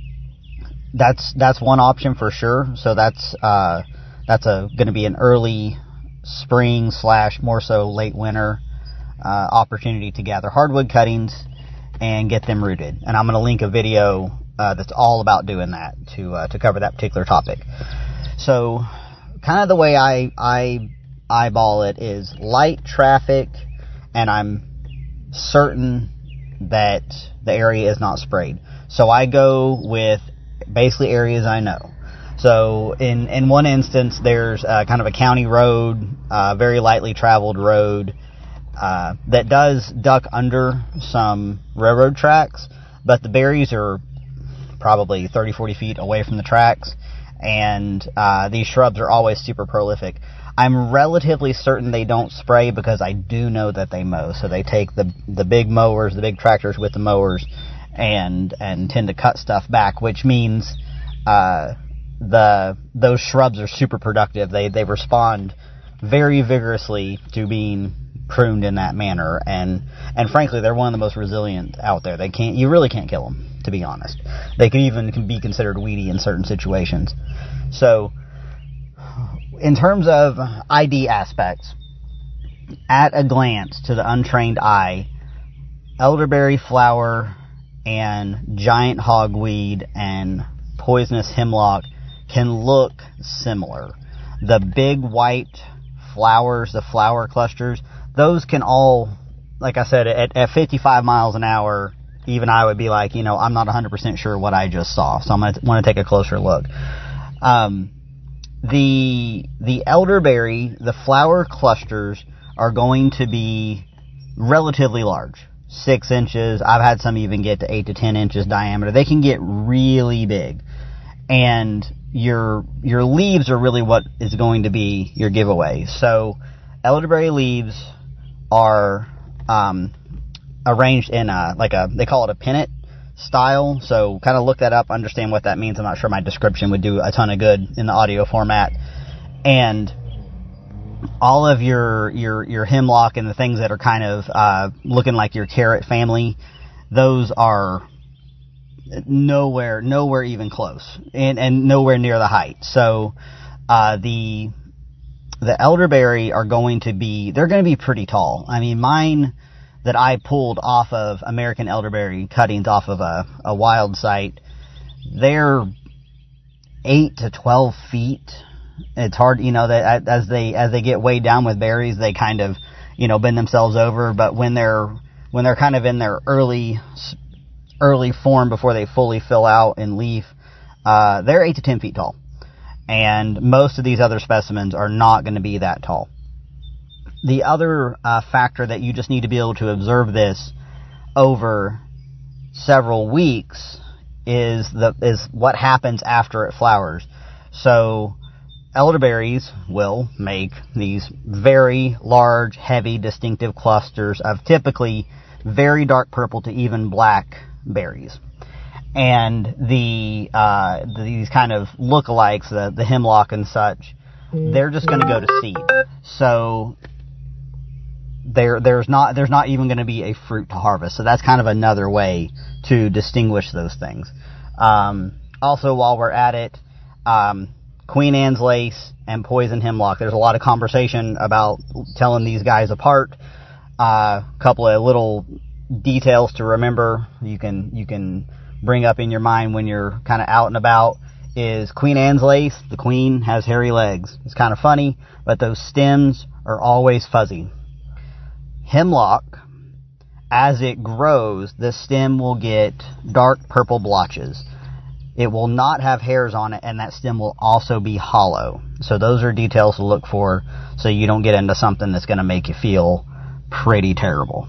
That's that's one option for sure. So that's uh, that's a going to be an early spring slash more so late winter Uh, opportunity to gather hardwood cuttings and get them rooted. And I'm going to link a video uh, that's all about doing that to uh, to cover that particular topic. So kind of the way I, I eyeball it is light traffic, and I'm certain that the area is not sprayed. So I go with basically areas I know. So in, in one instance, there's uh, kind of a county road, uh, very lightly traveled road, Uh, that does duck under some railroad tracks, but the berries are probably thirty, forty feet away from the tracks, and uh, these shrubs are always super prolific. I'm relatively certain they don't spray because I do know that they mow. So they take the the big mowers, the big tractors with the mowers, and and tend to cut stuff back, which means uh, the those shrubs are super productive. They they respond very vigorously to being pruned in that manner, and and frankly, they're one of the most resilient out there. They can't, you really can't kill them, to be honest. They can even be considered weedy in certain situations. So, in terms of I D aspects, at a glance to the untrained eye, elderberry flower and giant hogweed and poisonous hemlock can look similar. The big white flowers, the flower clusters, those can all, like I said, at, at fifty-five miles an hour, even I would be like, you know, I'm not one hundred percent sure what I just saw, so I'm going to want to take a closer look. Um, the the elderberry, the flower clusters are going to be relatively large, six inches. I've had some even get to eight to ten inches diameter. They can get really big, and your your leaves are really what is going to be your giveaway. So elderberry leaves are um, arranged in a, like a, they call it a pennant style. So kind of look that up, understand what that means. I'm not sure my description would do a ton of good in the audio format. And all of your your your hemlock and the things that are kind of uh, looking like your carrot family, those are nowhere nowhere even close, and and nowhere near the height. So uh, the the elderberry are going to be, they're going to be pretty tall. I mean, mine that I pulled off of American elderberry cuttings off of a, a wild site, they're eight to twelve feet. It's hard, you know, that as they as they get weighed down with berries, they kind of, you know, bend themselves over. But when they're when they're kind of in their early early form before they fully fill out in leaf, uh, they're eight to ten feet tall. And most of these other specimens are not going to be that tall. The other uh, factor that you just need to be able to observe this over several weeks is the is what happens after it flowers. So elderberries will make these very large, heavy, distinctive clusters of typically very dark purple to even black berries. And the uh, these kind of lookalikes, the, the hemlock and such, they're just going to go to seed. So there there's not there's not even going to be a fruit to harvest. So that's kind of another way to distinguish those things. Um, also, while we're at it, um, Queen Anne's lace and poison hemlock. There's a lot of conversation about telling these guys apart. A uh, couple of little details to remember. You can you can. bring up in your mind when you're kind of out and about is Queen Anne's lace. The queen has hairy legs. It's kind of funny, but those stems are always fuzzy. Hemlock, as it grows, the stem will get dark purple blotches. It will not have hairs on it, and that stem will also be hollow. So those are details to look for so you don't get into something that's going to make you feel pretty terrible.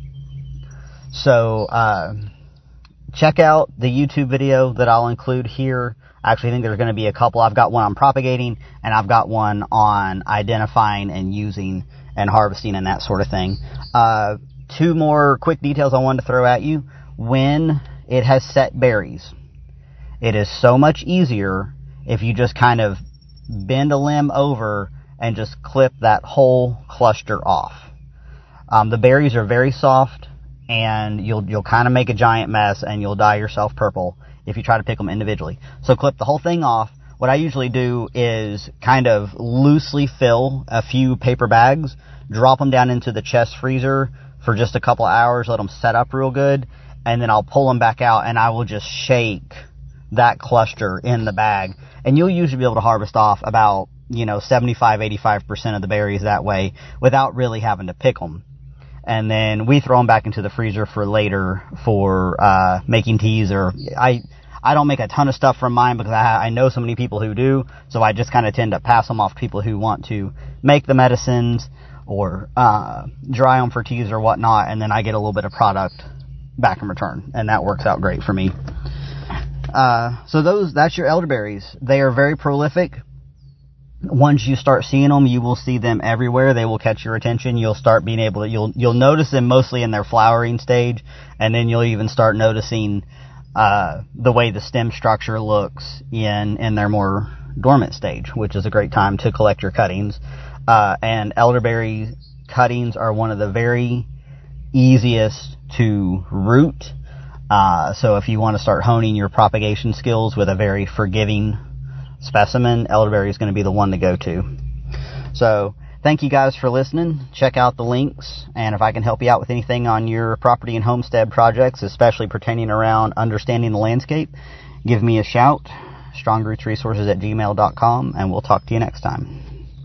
So, uh... check out the YouTube video that I'll include here. I actually think there's going to be a couple. I've got one on propagating, and I've got one on identifying and using and harvesting and that sort of thing. Uh, two more quick details I wanted to throw at you. When it has set berries, it is so much easier if you just kind of bend a limb over and just clip that whole cluster off. Um, the berries are very soft, and you'll you'll kind of make a giant mess, and you'll dye yourself purple if you try to pick them individually. So clip the whole thing off. What I usually do is kind of loosely fill a few paper bags, drop them down into the chest freezer for just a couple hours, let them set up real good, and then I'll pull them back out, and I will just shake that cluster in the bag. And you'll usually be able to harvest off about, you know, seventy-five, eighty-five percent of the berries that way without really having to pick them. And then we throw them back into the freezer for later for uh, making teas. Or I I don't make a ton of stuff from mine because I, I know so many people who do. So I just kind of tend to pass them off to people who want to make the medicines or uh, dry them for teas or whatnot. And then I get a little bit of product back in return. And that works out great for me. Uh, so those that's your elderberries. They are very prolific. once you start seeing them, you will see them everywhere. They will catch your attention. You'll start being able to, you'll, you'll notice them mostly in their flowering stage, and then you'll even start noticing, uh, the way the stem structure looks in, in their more dormant stage, which is a great time to collect your cuttings. Uh, and elderberry cuttings are one of the very easiest to root. Uh, so if you want to start honing your propagation skills with a very forgiving specimen, elderberry is going to be the one to go to. So thank you guys for listening. Check out the links, and if I can help you out with anything on your property and homestead projects, especially pertaining around understanding the landscape, give me a shout. strong roots resources at gmail dot com, and we'll talk to you next time.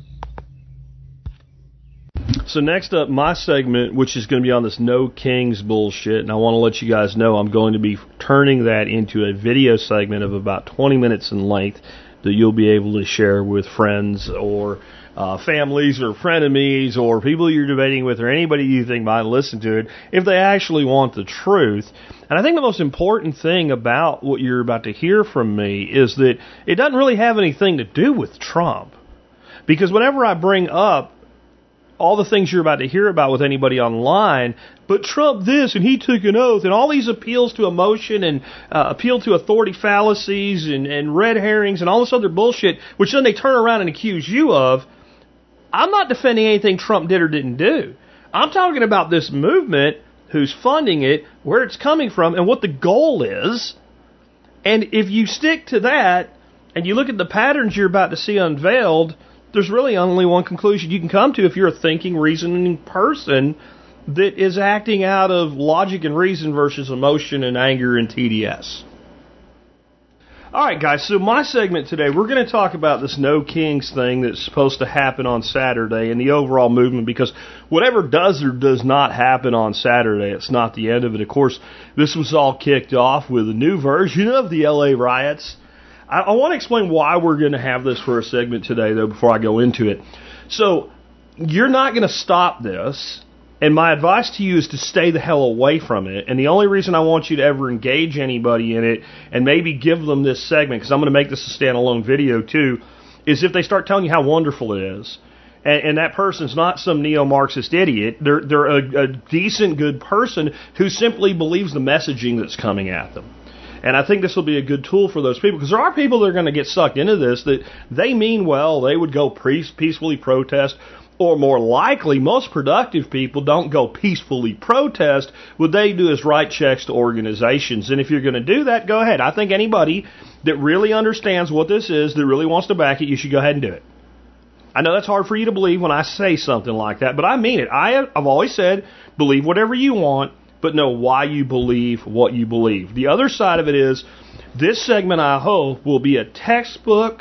So next up, my segment, which is going to be on this No Kings bullshit, and I want to let you guys know I'm going to be turning that into a video segment of about twenty minutes in length that you'll be able to share with friends or uh, families or frenemies or people you're debating with or anybody you think might listen to it if they actually want the truth. And I think the most important thing about what you're about to hear from me is that it doesn't really have anything to do with Trump. Because whenever I bring up all the things you're about to hear about with anybody online, but Trump this, and he took an oath, and all these appeals to emotion and uh, appeal to authority fallacies and, and red herrings and all this other bullshit, which then they turn around and accuse you of, I'm not defending anything Trump did or didn't do. I'm talking about this movement, who's funding it, where it's coming from, and what the goal is. And if you stick to that, and you look at the patterns you're about to see unveiled, there's really only one conclusion you can come to if you're a thinking, reasoning person that is acting out of logic and reason versus emotion and anger and T D S. All right, guys, so my segment today, we're going to talk about this No Kings thing that's supposed to happen on Saturday and the overall movement, because whatever does or does not happen on Saturday, it's not the end of it. Of course, this was all kicked off with a new version of the L A riots. I, I want to explain why we're going to have this for a segment today, though, before I go into it. So, you're not going to stop this. And my advice to you is to stay the hell away from it. And the only reason I want you to ever engage anybody in it and maybe give them this segment, because I'm going to make this a standalone video too, is if they start telling you how wonderful it is. And, and that person's not some neo-Marxist idiot. They're, they're a, a decent, good person who simply believes the messaging that's coming at them. And I think this will be a good tool for those people, because there are people that are going to get sucked into this that they mean well. They would go peace, peacefully protest. Or more likely, most productive people don't go peacefully protest. What they do is write checks to organizations. And if you're going to do that, go ahead. I think anybody that really understands what this is, that really wants to back it, you should go ahead and do it. I know that's hard for you to believe when I say something like that, but I mean it. I have, I've always said, believe whatever you want, but know why you believe what you believe. The other side of it is, this segment, I hope, will be a textbook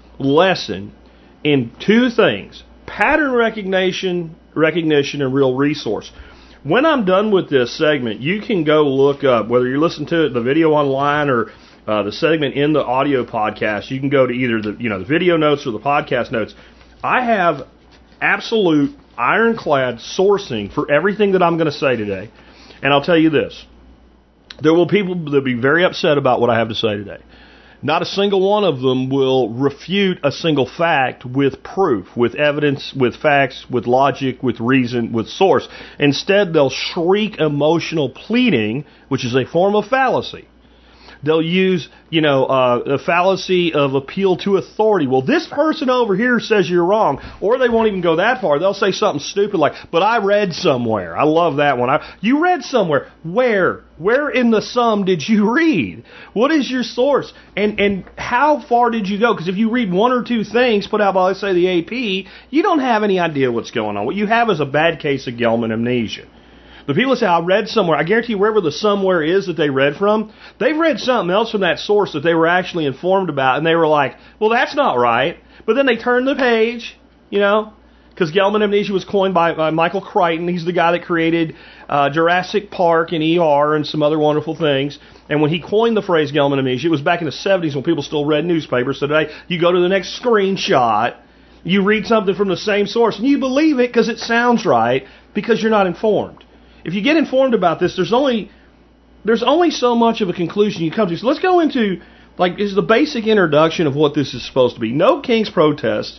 lesson in two things: pattern recognition, recognition, and real resource. When I'm done with this segment, you can go look up, whether you're listening to it, the video online, or uh, the segment in the audio podcast. You can go to either the you know the video notes or the podcast notes. I have absolute ironclad sourcing for everything that I'm going to say today. And I'll tell you this: there will people that will be very upset about what I have to say today. Not a single one of them will refute a single fact with proof, with evidence, with facts, with logic, with reason, with source. Instead, they'll shriek emotional pleading, which is a form of fallacy. They'll use, you know, uh, a fallacy of appeal to authority. Well, this person over here says you're wrong. Or they won't even go that far. They'll say something stupid like, but I read somewhere. I love that one. I, you read somewhere. Where? Where in the sum did you read? What is your source? And and how far did you go? Because if you read one or two things put out by, let's say, the A P, you don't have any idea what's going on. What you have is a bad case of Gelman amnesia. The people say, I read somewhere. I guarantee you, wherever the somewhere is that they read from, they've read something else from that source that they were actually informed about, and they were like, well, that's not right. But then they turned the page, you know, because Gelman amnesia was coined by, by Michael Crichton. He's the guy that created uh, Jurassic Park and E R and some other wonderful things. And when he coined the phrase Gelman amnesia, it was back in the seventies when people still read newspapers. So today, you go to the next screenshot, you read something from the same source, and you believe it because it sounds right, because you're not informed. If you get informed about this, there's only there's only so much of a conclusion you come to. So let's go into, like, this is the basic introduction of what this is supposed to be. No Kings protest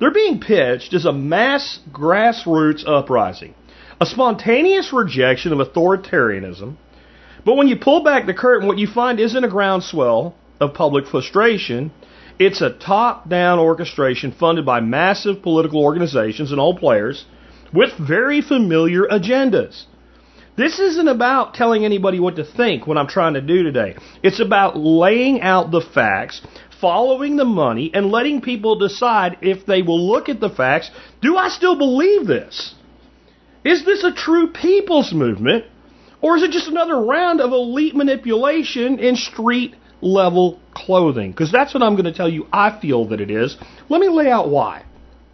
They're being pitched as a mass grassroots uprising, a spontaneous rejection of authoritarianism. But when you pull back the curtain, what you find isn't a groundswell of public frustration. It's a top-down orchestration funded by massive political organizations and old players with very familiar agendas. This isn't about telling anybody what to think, what I'm trying to do today. It's about laying out the facts, following the money, and letting people decide if they will look at the facts. Do I still believe this? Is this a true people's movement? Or is it just another round of elite manipulation in street-level clothing? Because that's what I'm going to tell you I feel that it is. Let me lay out why.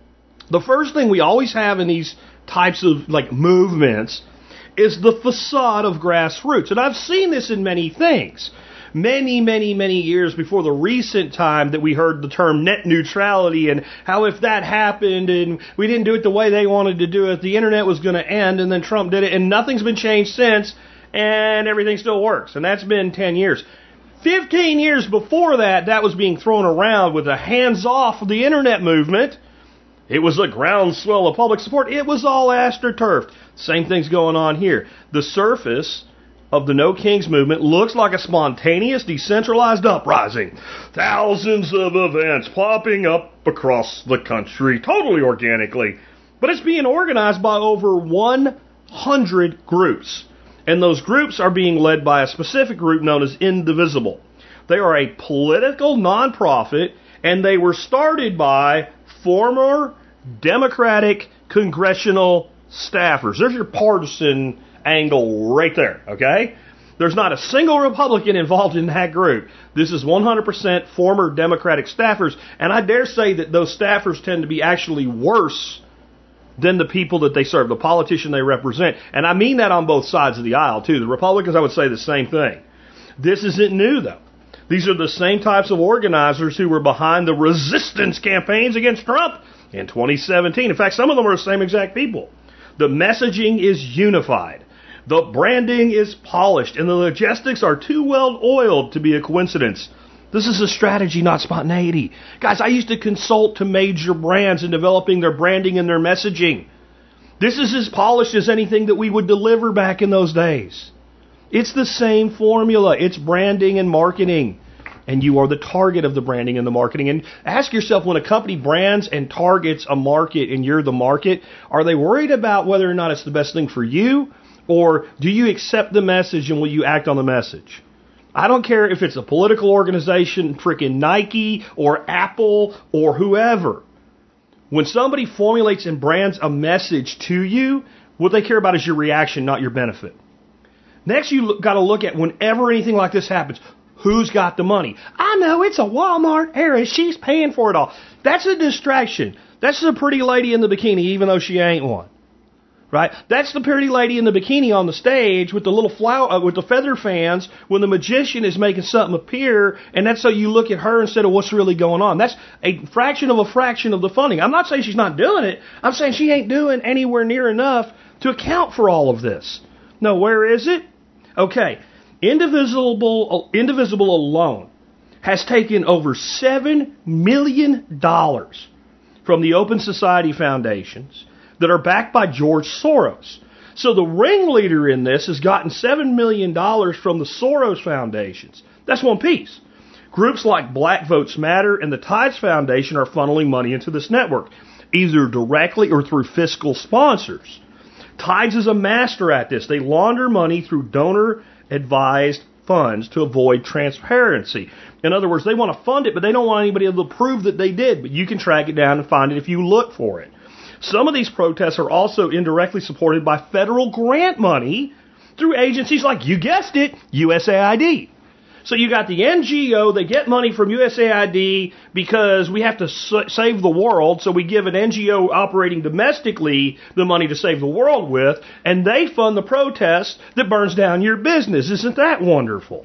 The first thing we always have in these types of like movements is the facade of grassroots. And I've seen this in many things. Many, many, many years before the recent time that we heard the term net neutrality and how if that happened and we didn't do it the way they wanted to do it, the internet was going to end, and then Trump did it, and nothing's been changed since, and everything still works. And that's been ten years. Fifteen years before that, that was being thrown around with a hands-off of the internet movement. It was a groundswell of public support. It was all astroturfed. Same thing's going on here. The surface of the No Kings movement looks like a spontaneous, decentralized uprising. Thousands of events popping up across the country, totally organically. But it's being organized by over one hundred groups. And those groups are being led by a specific group known as Indivisible. They are a political nonprofit, and they were started by former Democratic congressional staffers. There's your partisan angle right there, okay? There's not a single Republican involved in that group. This is one hundred percent former Democratic staffers, and I dare say that those staffers tend to be actually worse than the people that they serve, the politician they represent. And I mean that on both sides of the aisle, too. The Republicans, I would say the same thing. This isn't new, though. These are the same types of organizers who were behind the resistance campaigns against Trump in twenty seventeen. In fact, some of them are the same exact people. The messaging is unified. The branding is polished, and the logistics are too well oiled to be a coincidence. This is a strategy, not spontaneity. Guys, I used to consult to major brands in developing their branding and their messaging. This is as polished as anything that we would deliver back in those days. It's the same formula. It's branding and marketing. And you are the target of the branding and the marketing. And ask yourself, when a company brands and targets a market and you're the market, are they worried about whether or not it's the best thing for you? Or do you accept the message and will you act on the message? I don't care if it's a political organization, freaking Nike or Apple or whoever. When somebody formulates and brands a message to you, what they care about is your reaction, not your benefit. Next, you got to look at whenever anything like this happens, who's got the money? I know it's a Walmart era. She's paying for it all. That's a distraction. That's the pretty lady in the bikini, even though she ain't one. Right? That's the pretty lady in the bikini on the stage with the little flower, uh, with the feather fans when the magician is making something appear, and that's so you look at her instead of what's really going on. That's a fraction of a fraction of the funding. I'm not saying she's not doing it. I'm saying she ain't doing anywhere near enough to account for all of this. No, where is it? Okay. Indivisible, Indivisible alone has taken over seven million dollars from the Open Society Foundations that are backed by George Soros. So the ringleader in this has gotten seven million dollars from the Soros Foundations. That's one piece. Groups like Black Votes Matter and the Tides Foundation are funneling money into this network, either directly or through fiscal sponsors. Tides is a master at this. They launder money through donor-advised funds to avoid transparency. In other words, they want to fund it, but they don't want anybody able to prove that they did. But you can track it down and find it if you look for it. Some of these protests are also indirectly supported by federal grant money through agencies like, you guessed it, U S A I D. So you got the N G O, they get money from U S A I D because we have to save the world, so we give an N G O operating domestically the money to save the world with, and they fund the protest that burns down your business. Isn't that wonderful?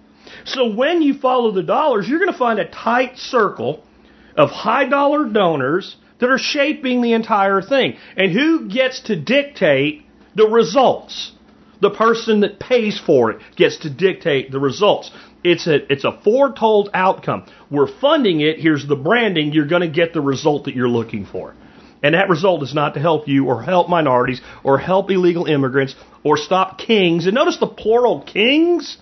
So when you follow the dollars, you're going to find a tight circle of high-dollar donors that are shaping the entire thing. And who gets to dictate the results? The person that pays for it gets to dictate the results. It's a, it's a foretold outcome. We're funding it. Here's the branding. You're going to get the result that you're looking for. And that result is not to help you or help minorities or help illegal immigrants or stop kings. And notice the plural, kings.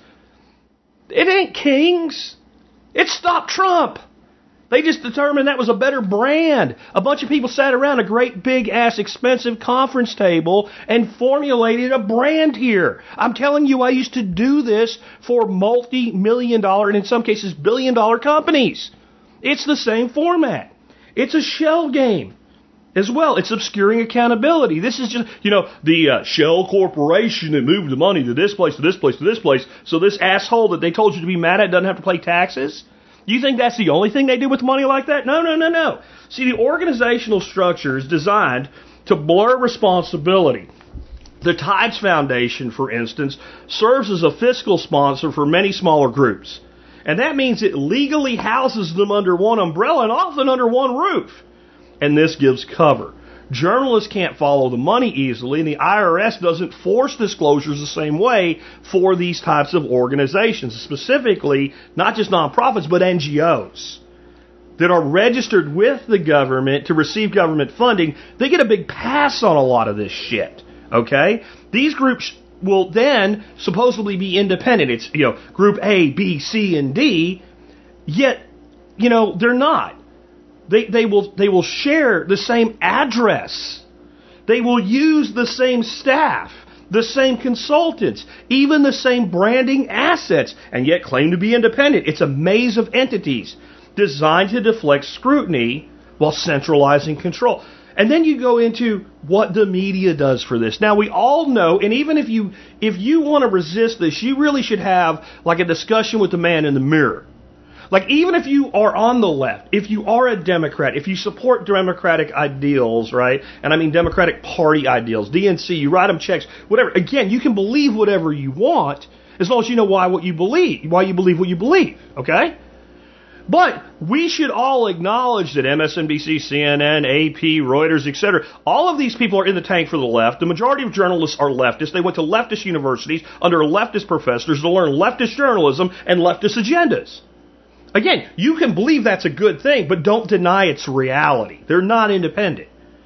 It ain't kings. It's Stop Trump. They just determined that was a better brand. A bunch of people sat around a great big ass expensive conference table and formulated a brand here. I'm telling you, I used to do this for multi-million dollar and in some cases billion dollar companies. It's the same format. It's a shell game as well. It's obscuring accountability. This is just, you know, the uh, shell corporation that moved the money to this place, to this place, to this place. So this asshole that they told you to be mad at doesn't have to pay taxes? You think that's the only thing they do with money like that? No, no, no, no. See, the organizational structure is designed to blur responsibility. The Tides Foundation, for instance, serves as a fiscal sponsor for many smaller groups. And that means it legally houses them under one umbrella and often under one roof. And this gives cover. Journalists can't follow the money easily, and the I R S doesn't force disclosures the same way for these types of organizations, specifically not just nonprofits, but N G Os that are registered with the government to receive government funding. They get a big pass on a lot of this shit, okay? These groups will then supposedly be independent. It's, you know, group A, B, C, and D, yet, you know, they're not. They they will they will share the same address. They will use the same staff, the same consultants, even the same branding assets, and yet claim to be independent. It's a maze of entities designed to deflect scrutiny while centralizing control. And then you go into what the media does for this. Now, we all know, and even if you if you want to resist this, you really should have like a discussion with the man in the mirror. Like, even if you are on the left, if you are a Democrat, if you support democratic ideals, right? And I mean Democratic Party ideals, D N C, you write them checks, whatever. Again, you can believe whatever you want as long as you know why what you believe, why you believe what you believe, okay? But we should all acknowledge that M S N B C, C N N, A P, Reuters, et cetera, all of these people are in the tank for the left. The majority of journalists are leftists. They went to leftist universities under leftist professors to learn leftist journalism and leftist agendas. Again, you can believe that's a good thing, but don't deny its reality. They're not independent.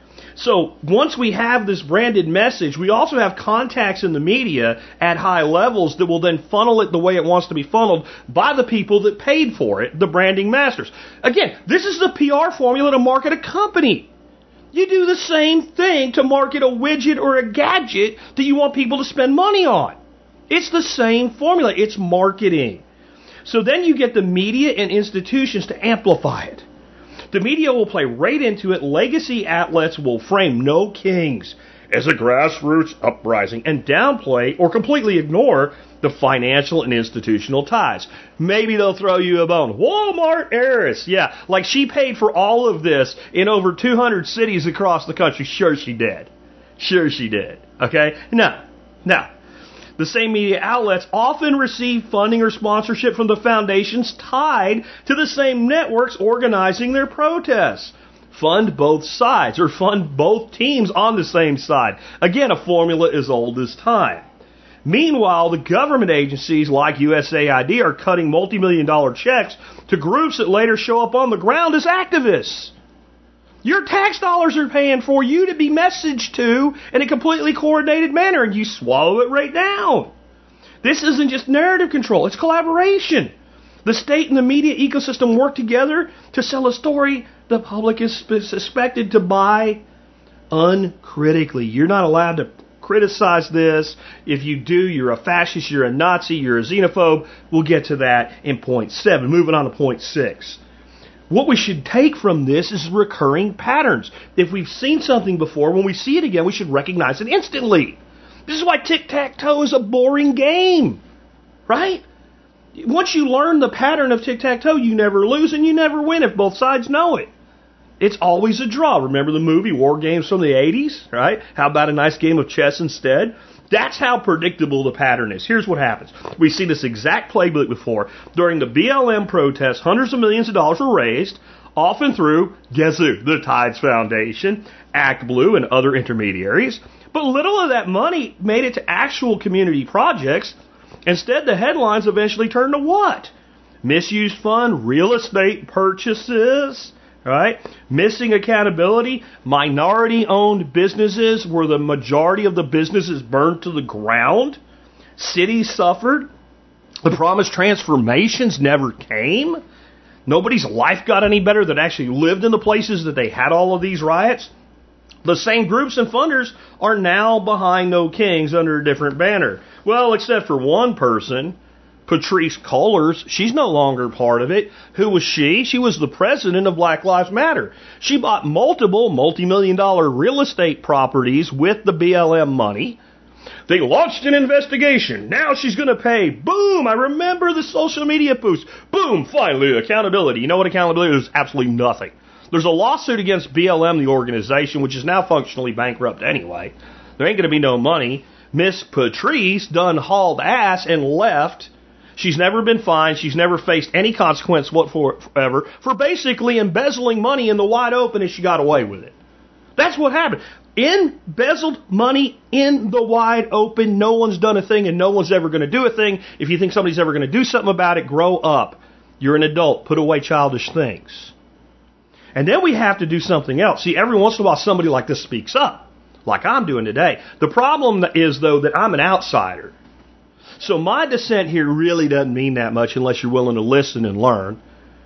So once we have this branded message, we also have contacts in the media at high levels that will then funnel it the way it wants to be funneled by the people that paid for it, the branding masters. Again, this is the P R formula to market a company. You do the same thing to market a widget or a gadget that you want people to spend money on. It's the same formula. It's marketing. So then you get the media and institutions to amplify it. The media will play right into it. Legacy outlets will frame No Kings as a grassroots uprising and downplay or completely ignore the financial and institutional ties. Maybe they'll throw you a bone. Walmart heiress. Yeah, like she paid for all of this in over two hundred cities across the country. Sure she did. Sure she did. Okay? No. No. The same media outlets often receive funding or sponsorship from the foundations tied to the same networks organizing their protests. Fund both sides, or fund both teams on the same side. Again, a formula as old as time. Meanwhile, the government agencies like U S A I D are cutting multi-million dollar checks to groups that later show up on the ground as activists. Your tax dollars are paying for you to be messaged to in a completely coordinated manner, and you swallow it right down. This isn't just narrative control, it's collaboration. The state and the media ecosystem work together to sell a story the public is expected to buy uncritically. You're not allowed to criticize this. If you do, you're a fascist, you're a Nazi, you're a xenophobe. We'll get to that in point seven. Moving on to point six. What we should take from this is recurring patterns. If we've seen something before, when we see it again, we should recognize it instantly. This is why tic-tac-toe is a boring game, right? Once you learn the pattern of tic-tac-toe, you never lose and you never win if both sides know it. It's always a draw. Remember the movie War Games from the eighties, right? How about a nice game of chess instead? That's how predictable the pattern is. Here's what happens. We see this exact playbook before. During the B L M protests, hundreds of millions of dollars were raised, often through, guess who? The Tides Foundation, Act Blue, and other intermediaries. But little of that money made it to actual community projects. Instead, the headlines eventually turned to what? Misused fund, real estate purchases, right? Missing accountability, minority-owned businesses where the majority of the businesses burned to the ground. Cities suffered. The promised transformations never came. Nobody's life got any better that actually lived in the places that they had all of these riots. The same groups and funders are now behind No Kings under a different banner. Well, except for one person, Patrisse Cullors. She's no longer part of it. Who was she? She was the president of Black Lives Matter. She bought multiple multi-million dollar real estate properties with the B L M money. They launched an investigation. Now she's going to pay. Boom! I remember the social media post. Boom! Finally, accountability. You know what accountability is? Absolutely nothing. There's a lawsuit against B L M, the organization, which is now functionally bankrupt anyway. There ain't going to be no money. Miss Patrisse done hauled ass and left. She's never been fined. She's never faced any consequence whatsoever for basically embezzling money in the wide open, and she got away with it. That's what happened. Embezzled money in the wide open. No one's done a thing, and no one's ever going to do a thing. If you think somebody's ever going to do something about it, grow up. You're an adult. Put away childish things. And then we have to do something else. See, every once in a while somebody like this speaks up, like I'm doing today. The problem is, though, that I'm an outsider. So my dissent here really doesn't mean that much unless you're willing to listen and learn.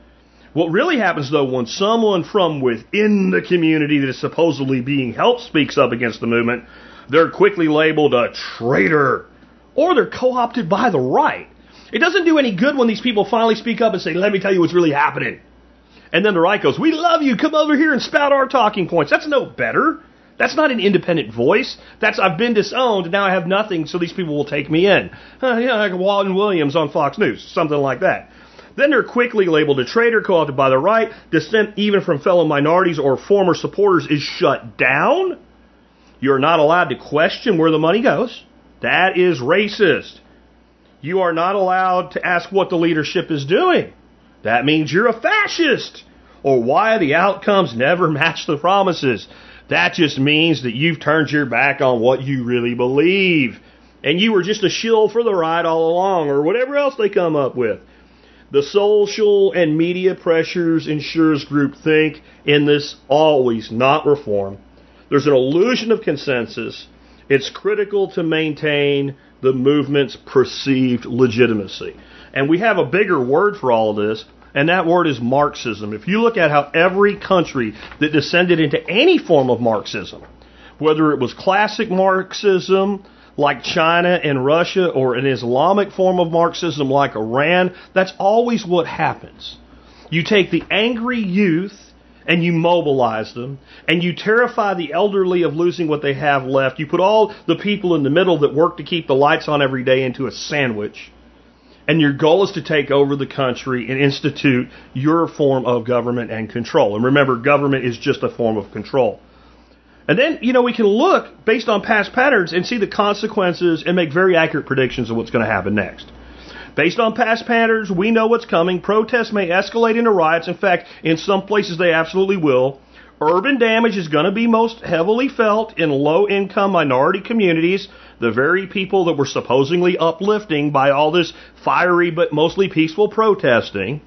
What really happens, though, when someone from within the community that is supposedly being helped speaks up against the movement, they're quickly labeled a traitor, or they're co-opted by the right. It doesn't do any good when these people finally speak up and say, let me tell you what's really happening. And then the right goes, we love you, come over here and spout our talking points. That's no better. That's not an independent voice. That's, I've been disowned, and now I have nothing, so these people will take me in. Uh, yeah, like Walton Williams on Fox News, something like that. Then they're quickly labeled a traitor, co-opted by the right. Dissent even from fellow minorities or former supporters is shut down. You're not allowed to question where the money goes. That is racist. You are not allowed to ask what the leadership is doing. That means you're a fascist. Or why the outcomes never match the promises. That just means that you've turned your back on what you really believe. And you were just a shill for the right all along, or whatever else they come up with. The social and media pressures ensures groupthink in this always not reform. There's an illusion of consensus. It's critical to maintain the movement's perceived legitimacy. And we have a bigger word for all of this, and that word is Marxism. If you look at how every country that descended into any form of Marxism, whether it was classic Marxism like China and Russia, or an Islamic form of Marxism like Iran, that's always what happens. You take the angry youth and you mobilize them, and you terrify the elderly of losing what they have left. You put all the people in the middle that work to keep the lights on every day into a sandwich, and your goal is to take over the country and institute your form of government and control. And remember, government is just a form of control. And then, you know, we can look based on past patterns and see the consequences and make very accurate predictions of what's going to happen next. Based on past patterns, we know what's coming. Protests may escalate into riots. In fact, in some places they absolutely will. Urban damage is going to be most heavily felt in low-income minority communities, the very people that were supposedly uplifting by all this fiery but mostly peaceful protesting.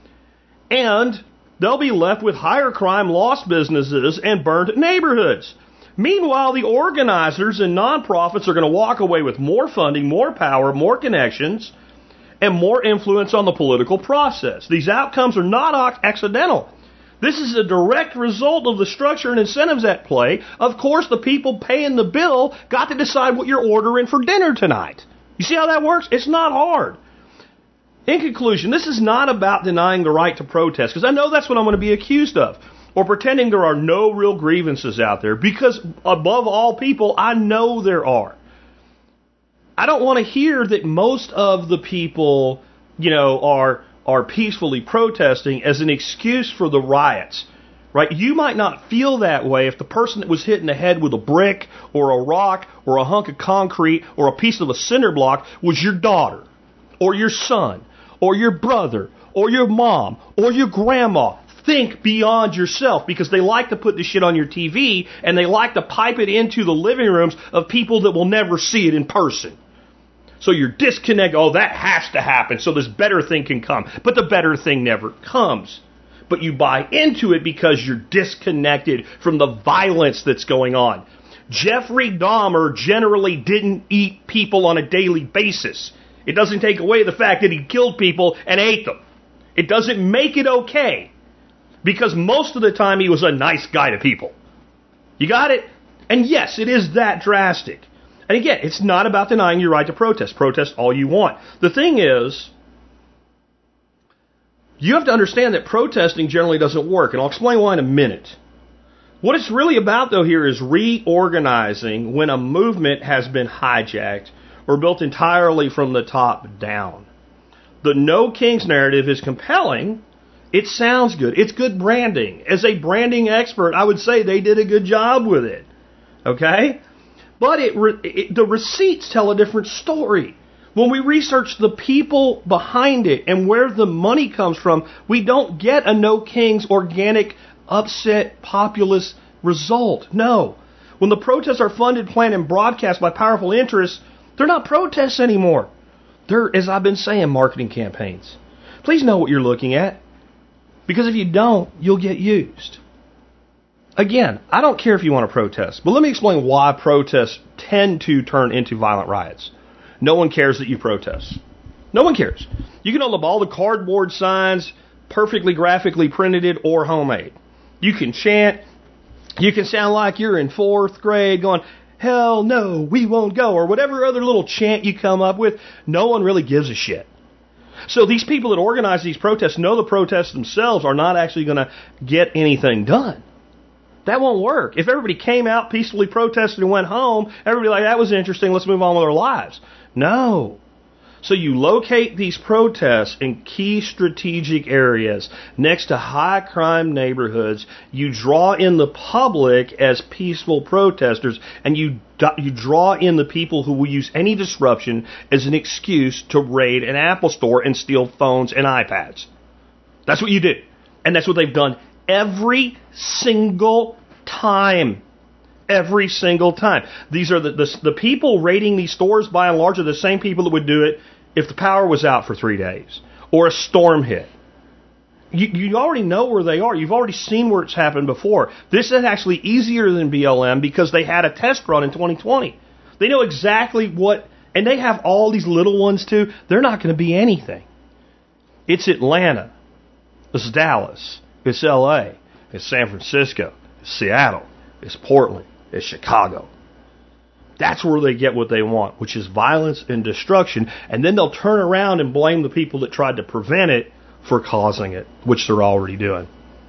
And they'll be left with higher crime, lost businesses, and burned neighborhoods. Meanwhile, the organizers and nonprofits are going to walk away with more funding, more power, more connections, and more influence on the political process. These outcomes are not accidental. This is a direct result of the structure and incentives at play. Of course, the people paying the bill got to decide what you're ordering for dinner tonight. You see how that works? It's not hard. In conclusion, this is not about denying the right to protest, because I know that's what I'm going to be accused of, or pretending there are no real grievances out there, because above all people, I know there are. I don't want to hear that most of the people, you know, are are peacefully protesting as an excuse for the riots, right? You might not feel that way if the person that was hit in the head with a brick or a rock or a hunk of concrete or a piece of a cinder block was your daughter or your son or your brother or your mom or your grandma. think beyond yourself, because they like to put this shit on your T V and they like to pipe it into the living rooms of people that will never see it in person. So you're disconnected. Oh, that has to happen so this better thing can come. But the better thing never comes. But you buy into it because you're disconnected from the violence that's going on. Jeffrey Dahmer generally didn't eat people on a daily basis. It doesn't take away the fact that he killed people and ate them. It doesn't make it okay. Because most of the time he was a nice guy to people. You got it? And yes, it is that drastic. And again, it's not about denying your right to protest. Protest all you want. The thing is, you have to understand that protesting generally doesn't work. And I'll explain why in a minute. What it's really about, though, here is reorganizing when a movement has been hijacked or built entirely from the top down. The No Kings narrative is compelling. It sounds good. It's good branding. As a branding expert, I would say they did a good job with it. Okay? But it, it, the receipts tell a different story. When we research the people behind it and where the money comes from, we don't get a No Kings organic, upset, populist result. No. When the protests are funded, planned, and broadcast by powerful interests, they're not protests anymore. They're, as I've been saying, marketing campaigns. Please know what you're looking at. Because if you don't, you'll get used. Again, I don't care if you want to protest, but let me explain why protests tend to turn into violent riots. No one cares that you protest. No one cares. You can hold up all the cardboard signs, perfectly graphically printed or homemade. You can chant. You can sound like you're in fourth grade going, hell no, we won't go, or whatever other little chant you come up with. No one really gives a shit. So these people that organize these protests know the protests themselves are not actually going to get anything done. That won't work. If everybody came out, peacefully protested and went home, everybody like, that was interesting, let's move on with our lives. No. So you locate these protests in key strategic areas next to high crime neighborhoods. You draw in the public as peaceful protesters, and you you draw in the people who will use any disruption as an excuse to raid an Apple store and steal phones and iPads. That's what you do. And that's what they've done every single time. Every single time. These are the, the the people raiding these stores, by and large, are the same people that would do it if the power was out for three days or a storm hit. You, you already know where they are. You've already seen where it's happened before. This is actually easier than B L M because they had a test run in twenty twenty. They know exactly what, and they have all these little ones too. They're not going to be anything. It's Atlanta. It's Dallas. It's L A. It's San Francisco. It's Seattle. It's Portland. It's Chicago. That's where they get what they want, which is violence and destruction. And then they'll turn around and blame the people that tried to prevent it for causing it, which they're already doing.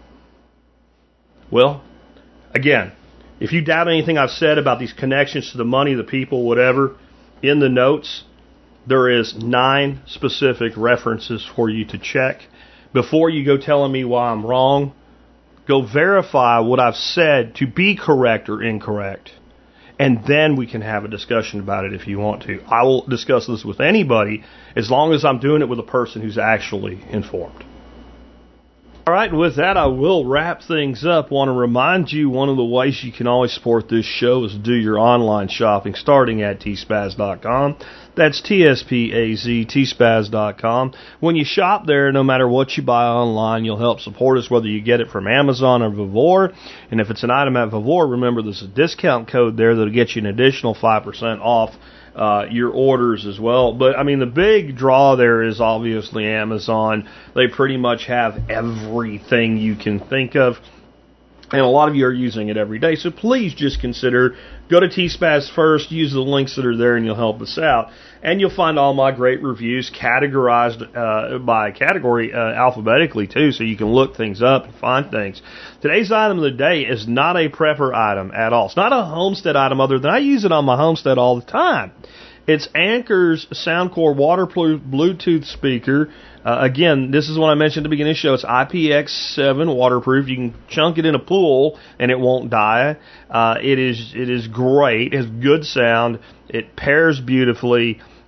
Well, again, if you doubt anything I've said about these connections to the money, the people, whatever, in the notes, there is nine specific references for you to check. Before you go telling me why I'm wrong, go verify what I've said to be correct or incorrect. And then we can have a discussion about it if you want to. I will discuss this with anybody as long as I'm doing it with a person who's actually informed. All right, and with that, I will wrap things up. I want to remind you, one of the ways you can always support this show is to do your online shopping, starting at T spaz dot com. That's T S P A Z, T spaz dot com. When you shop there, no matter what you buy online, you'll help support us, whether you get it from Amazon or Vivor. And if it's an item at Vivor, remember there's a discount code there that'll get you an additional five percent off Uh, your orders as well. But, I mean, the big draw there is obviously Amazon. They pretty much have everything you can think of. And a lot of you are using it every day. So please just consider, go to T Spaz first, use the links that are there, and you'll help us out. And you'll find all my great reviews categorized uh, by category uh, alphabetically, too, so you can look things up and find things. Today's item of the day is not a prepper item at all. It's not a homestead item other than I use it on my homestead all the time. It's Anker's Soundcore waterproof Bluetooth speaker. Uh, again, this is what I mentioned at the beginning of the show. It's I P X seven waterproof. You can chunk it in a pool and it won't die. Uh, it is it is great. It has good sound. It pairs beautifully.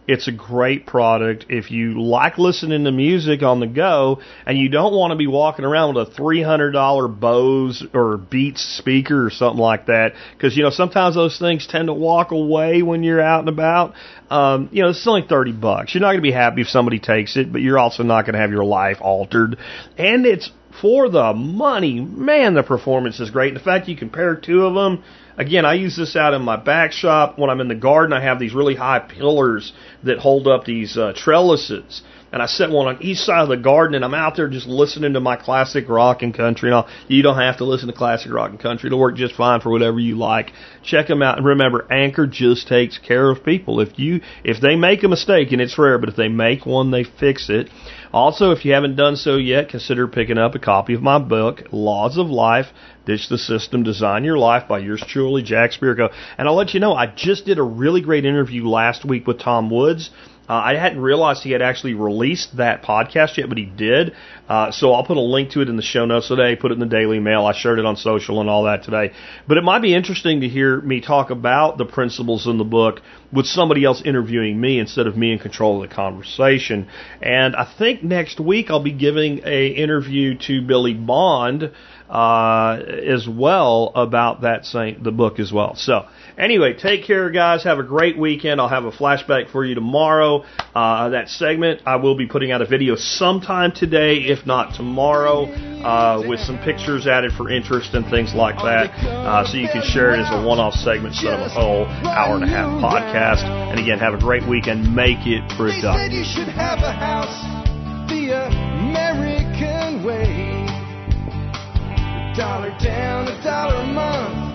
It's a great product. If you like listening to music on the go and you don't want to be walking around with a three hundred dollars Bose or Beats speaker or something like that, because, you know, sometimes those things tend to walk away when you're out and about, um, you know, it's only thirty bucks. You're not going to be happy if somebody takes it, but you're also not going to have your life altered. And it's for the money. Man, the performance is great. In fact, you compare two of them. Again, I use this out in my back shop. When I'm in the garden, I have these really high pillars that hold up these uh, trellises. And I set one on each side of the garden, and I'm out there just listening to my classic rock and country and all. You don't have to listen to classic rock and country. It'll work just fine for whatever you like. Check them out. And remember, Anchor just takes care of people. If you, if they make a mistake, and it's rare, but if they make one, they fix it. Also, if you haven't done so yet, consider picking up a copy of my book, Laws of Life, Ditch the System, Design Your Life, by yours truly, Jack Spirko. And I'll let you know, I just did a really great interview last week with Tom Woods. Uh, I hadn't realized he had actually released that podcast yet, but he did. Uh, so I'll put a link to it in the show notes today, put it in the Daily Mail. I shared it on social and all that today. But it might be interesting to hear me talk about the principles in the book with somebody else interviewing me instead of me in control of the conversation. And I think next week I'll be giving a interview to Billy Bond uh, as well about that same, the book as well. So anyway, take care, guys. Have a great weekend. I'll have a flashback for you tomorrow. Uh, that segment, I will be putting out a video sometime today, if not tomorrow, uh, with some pictures added for interest and things like that. Uh, so you can share it as a one-off segment instead of a whole hour and a half podcast. And again, have a great weekend. Make it productive. They said you should have a house the American way. A dollar down, a dollar a month.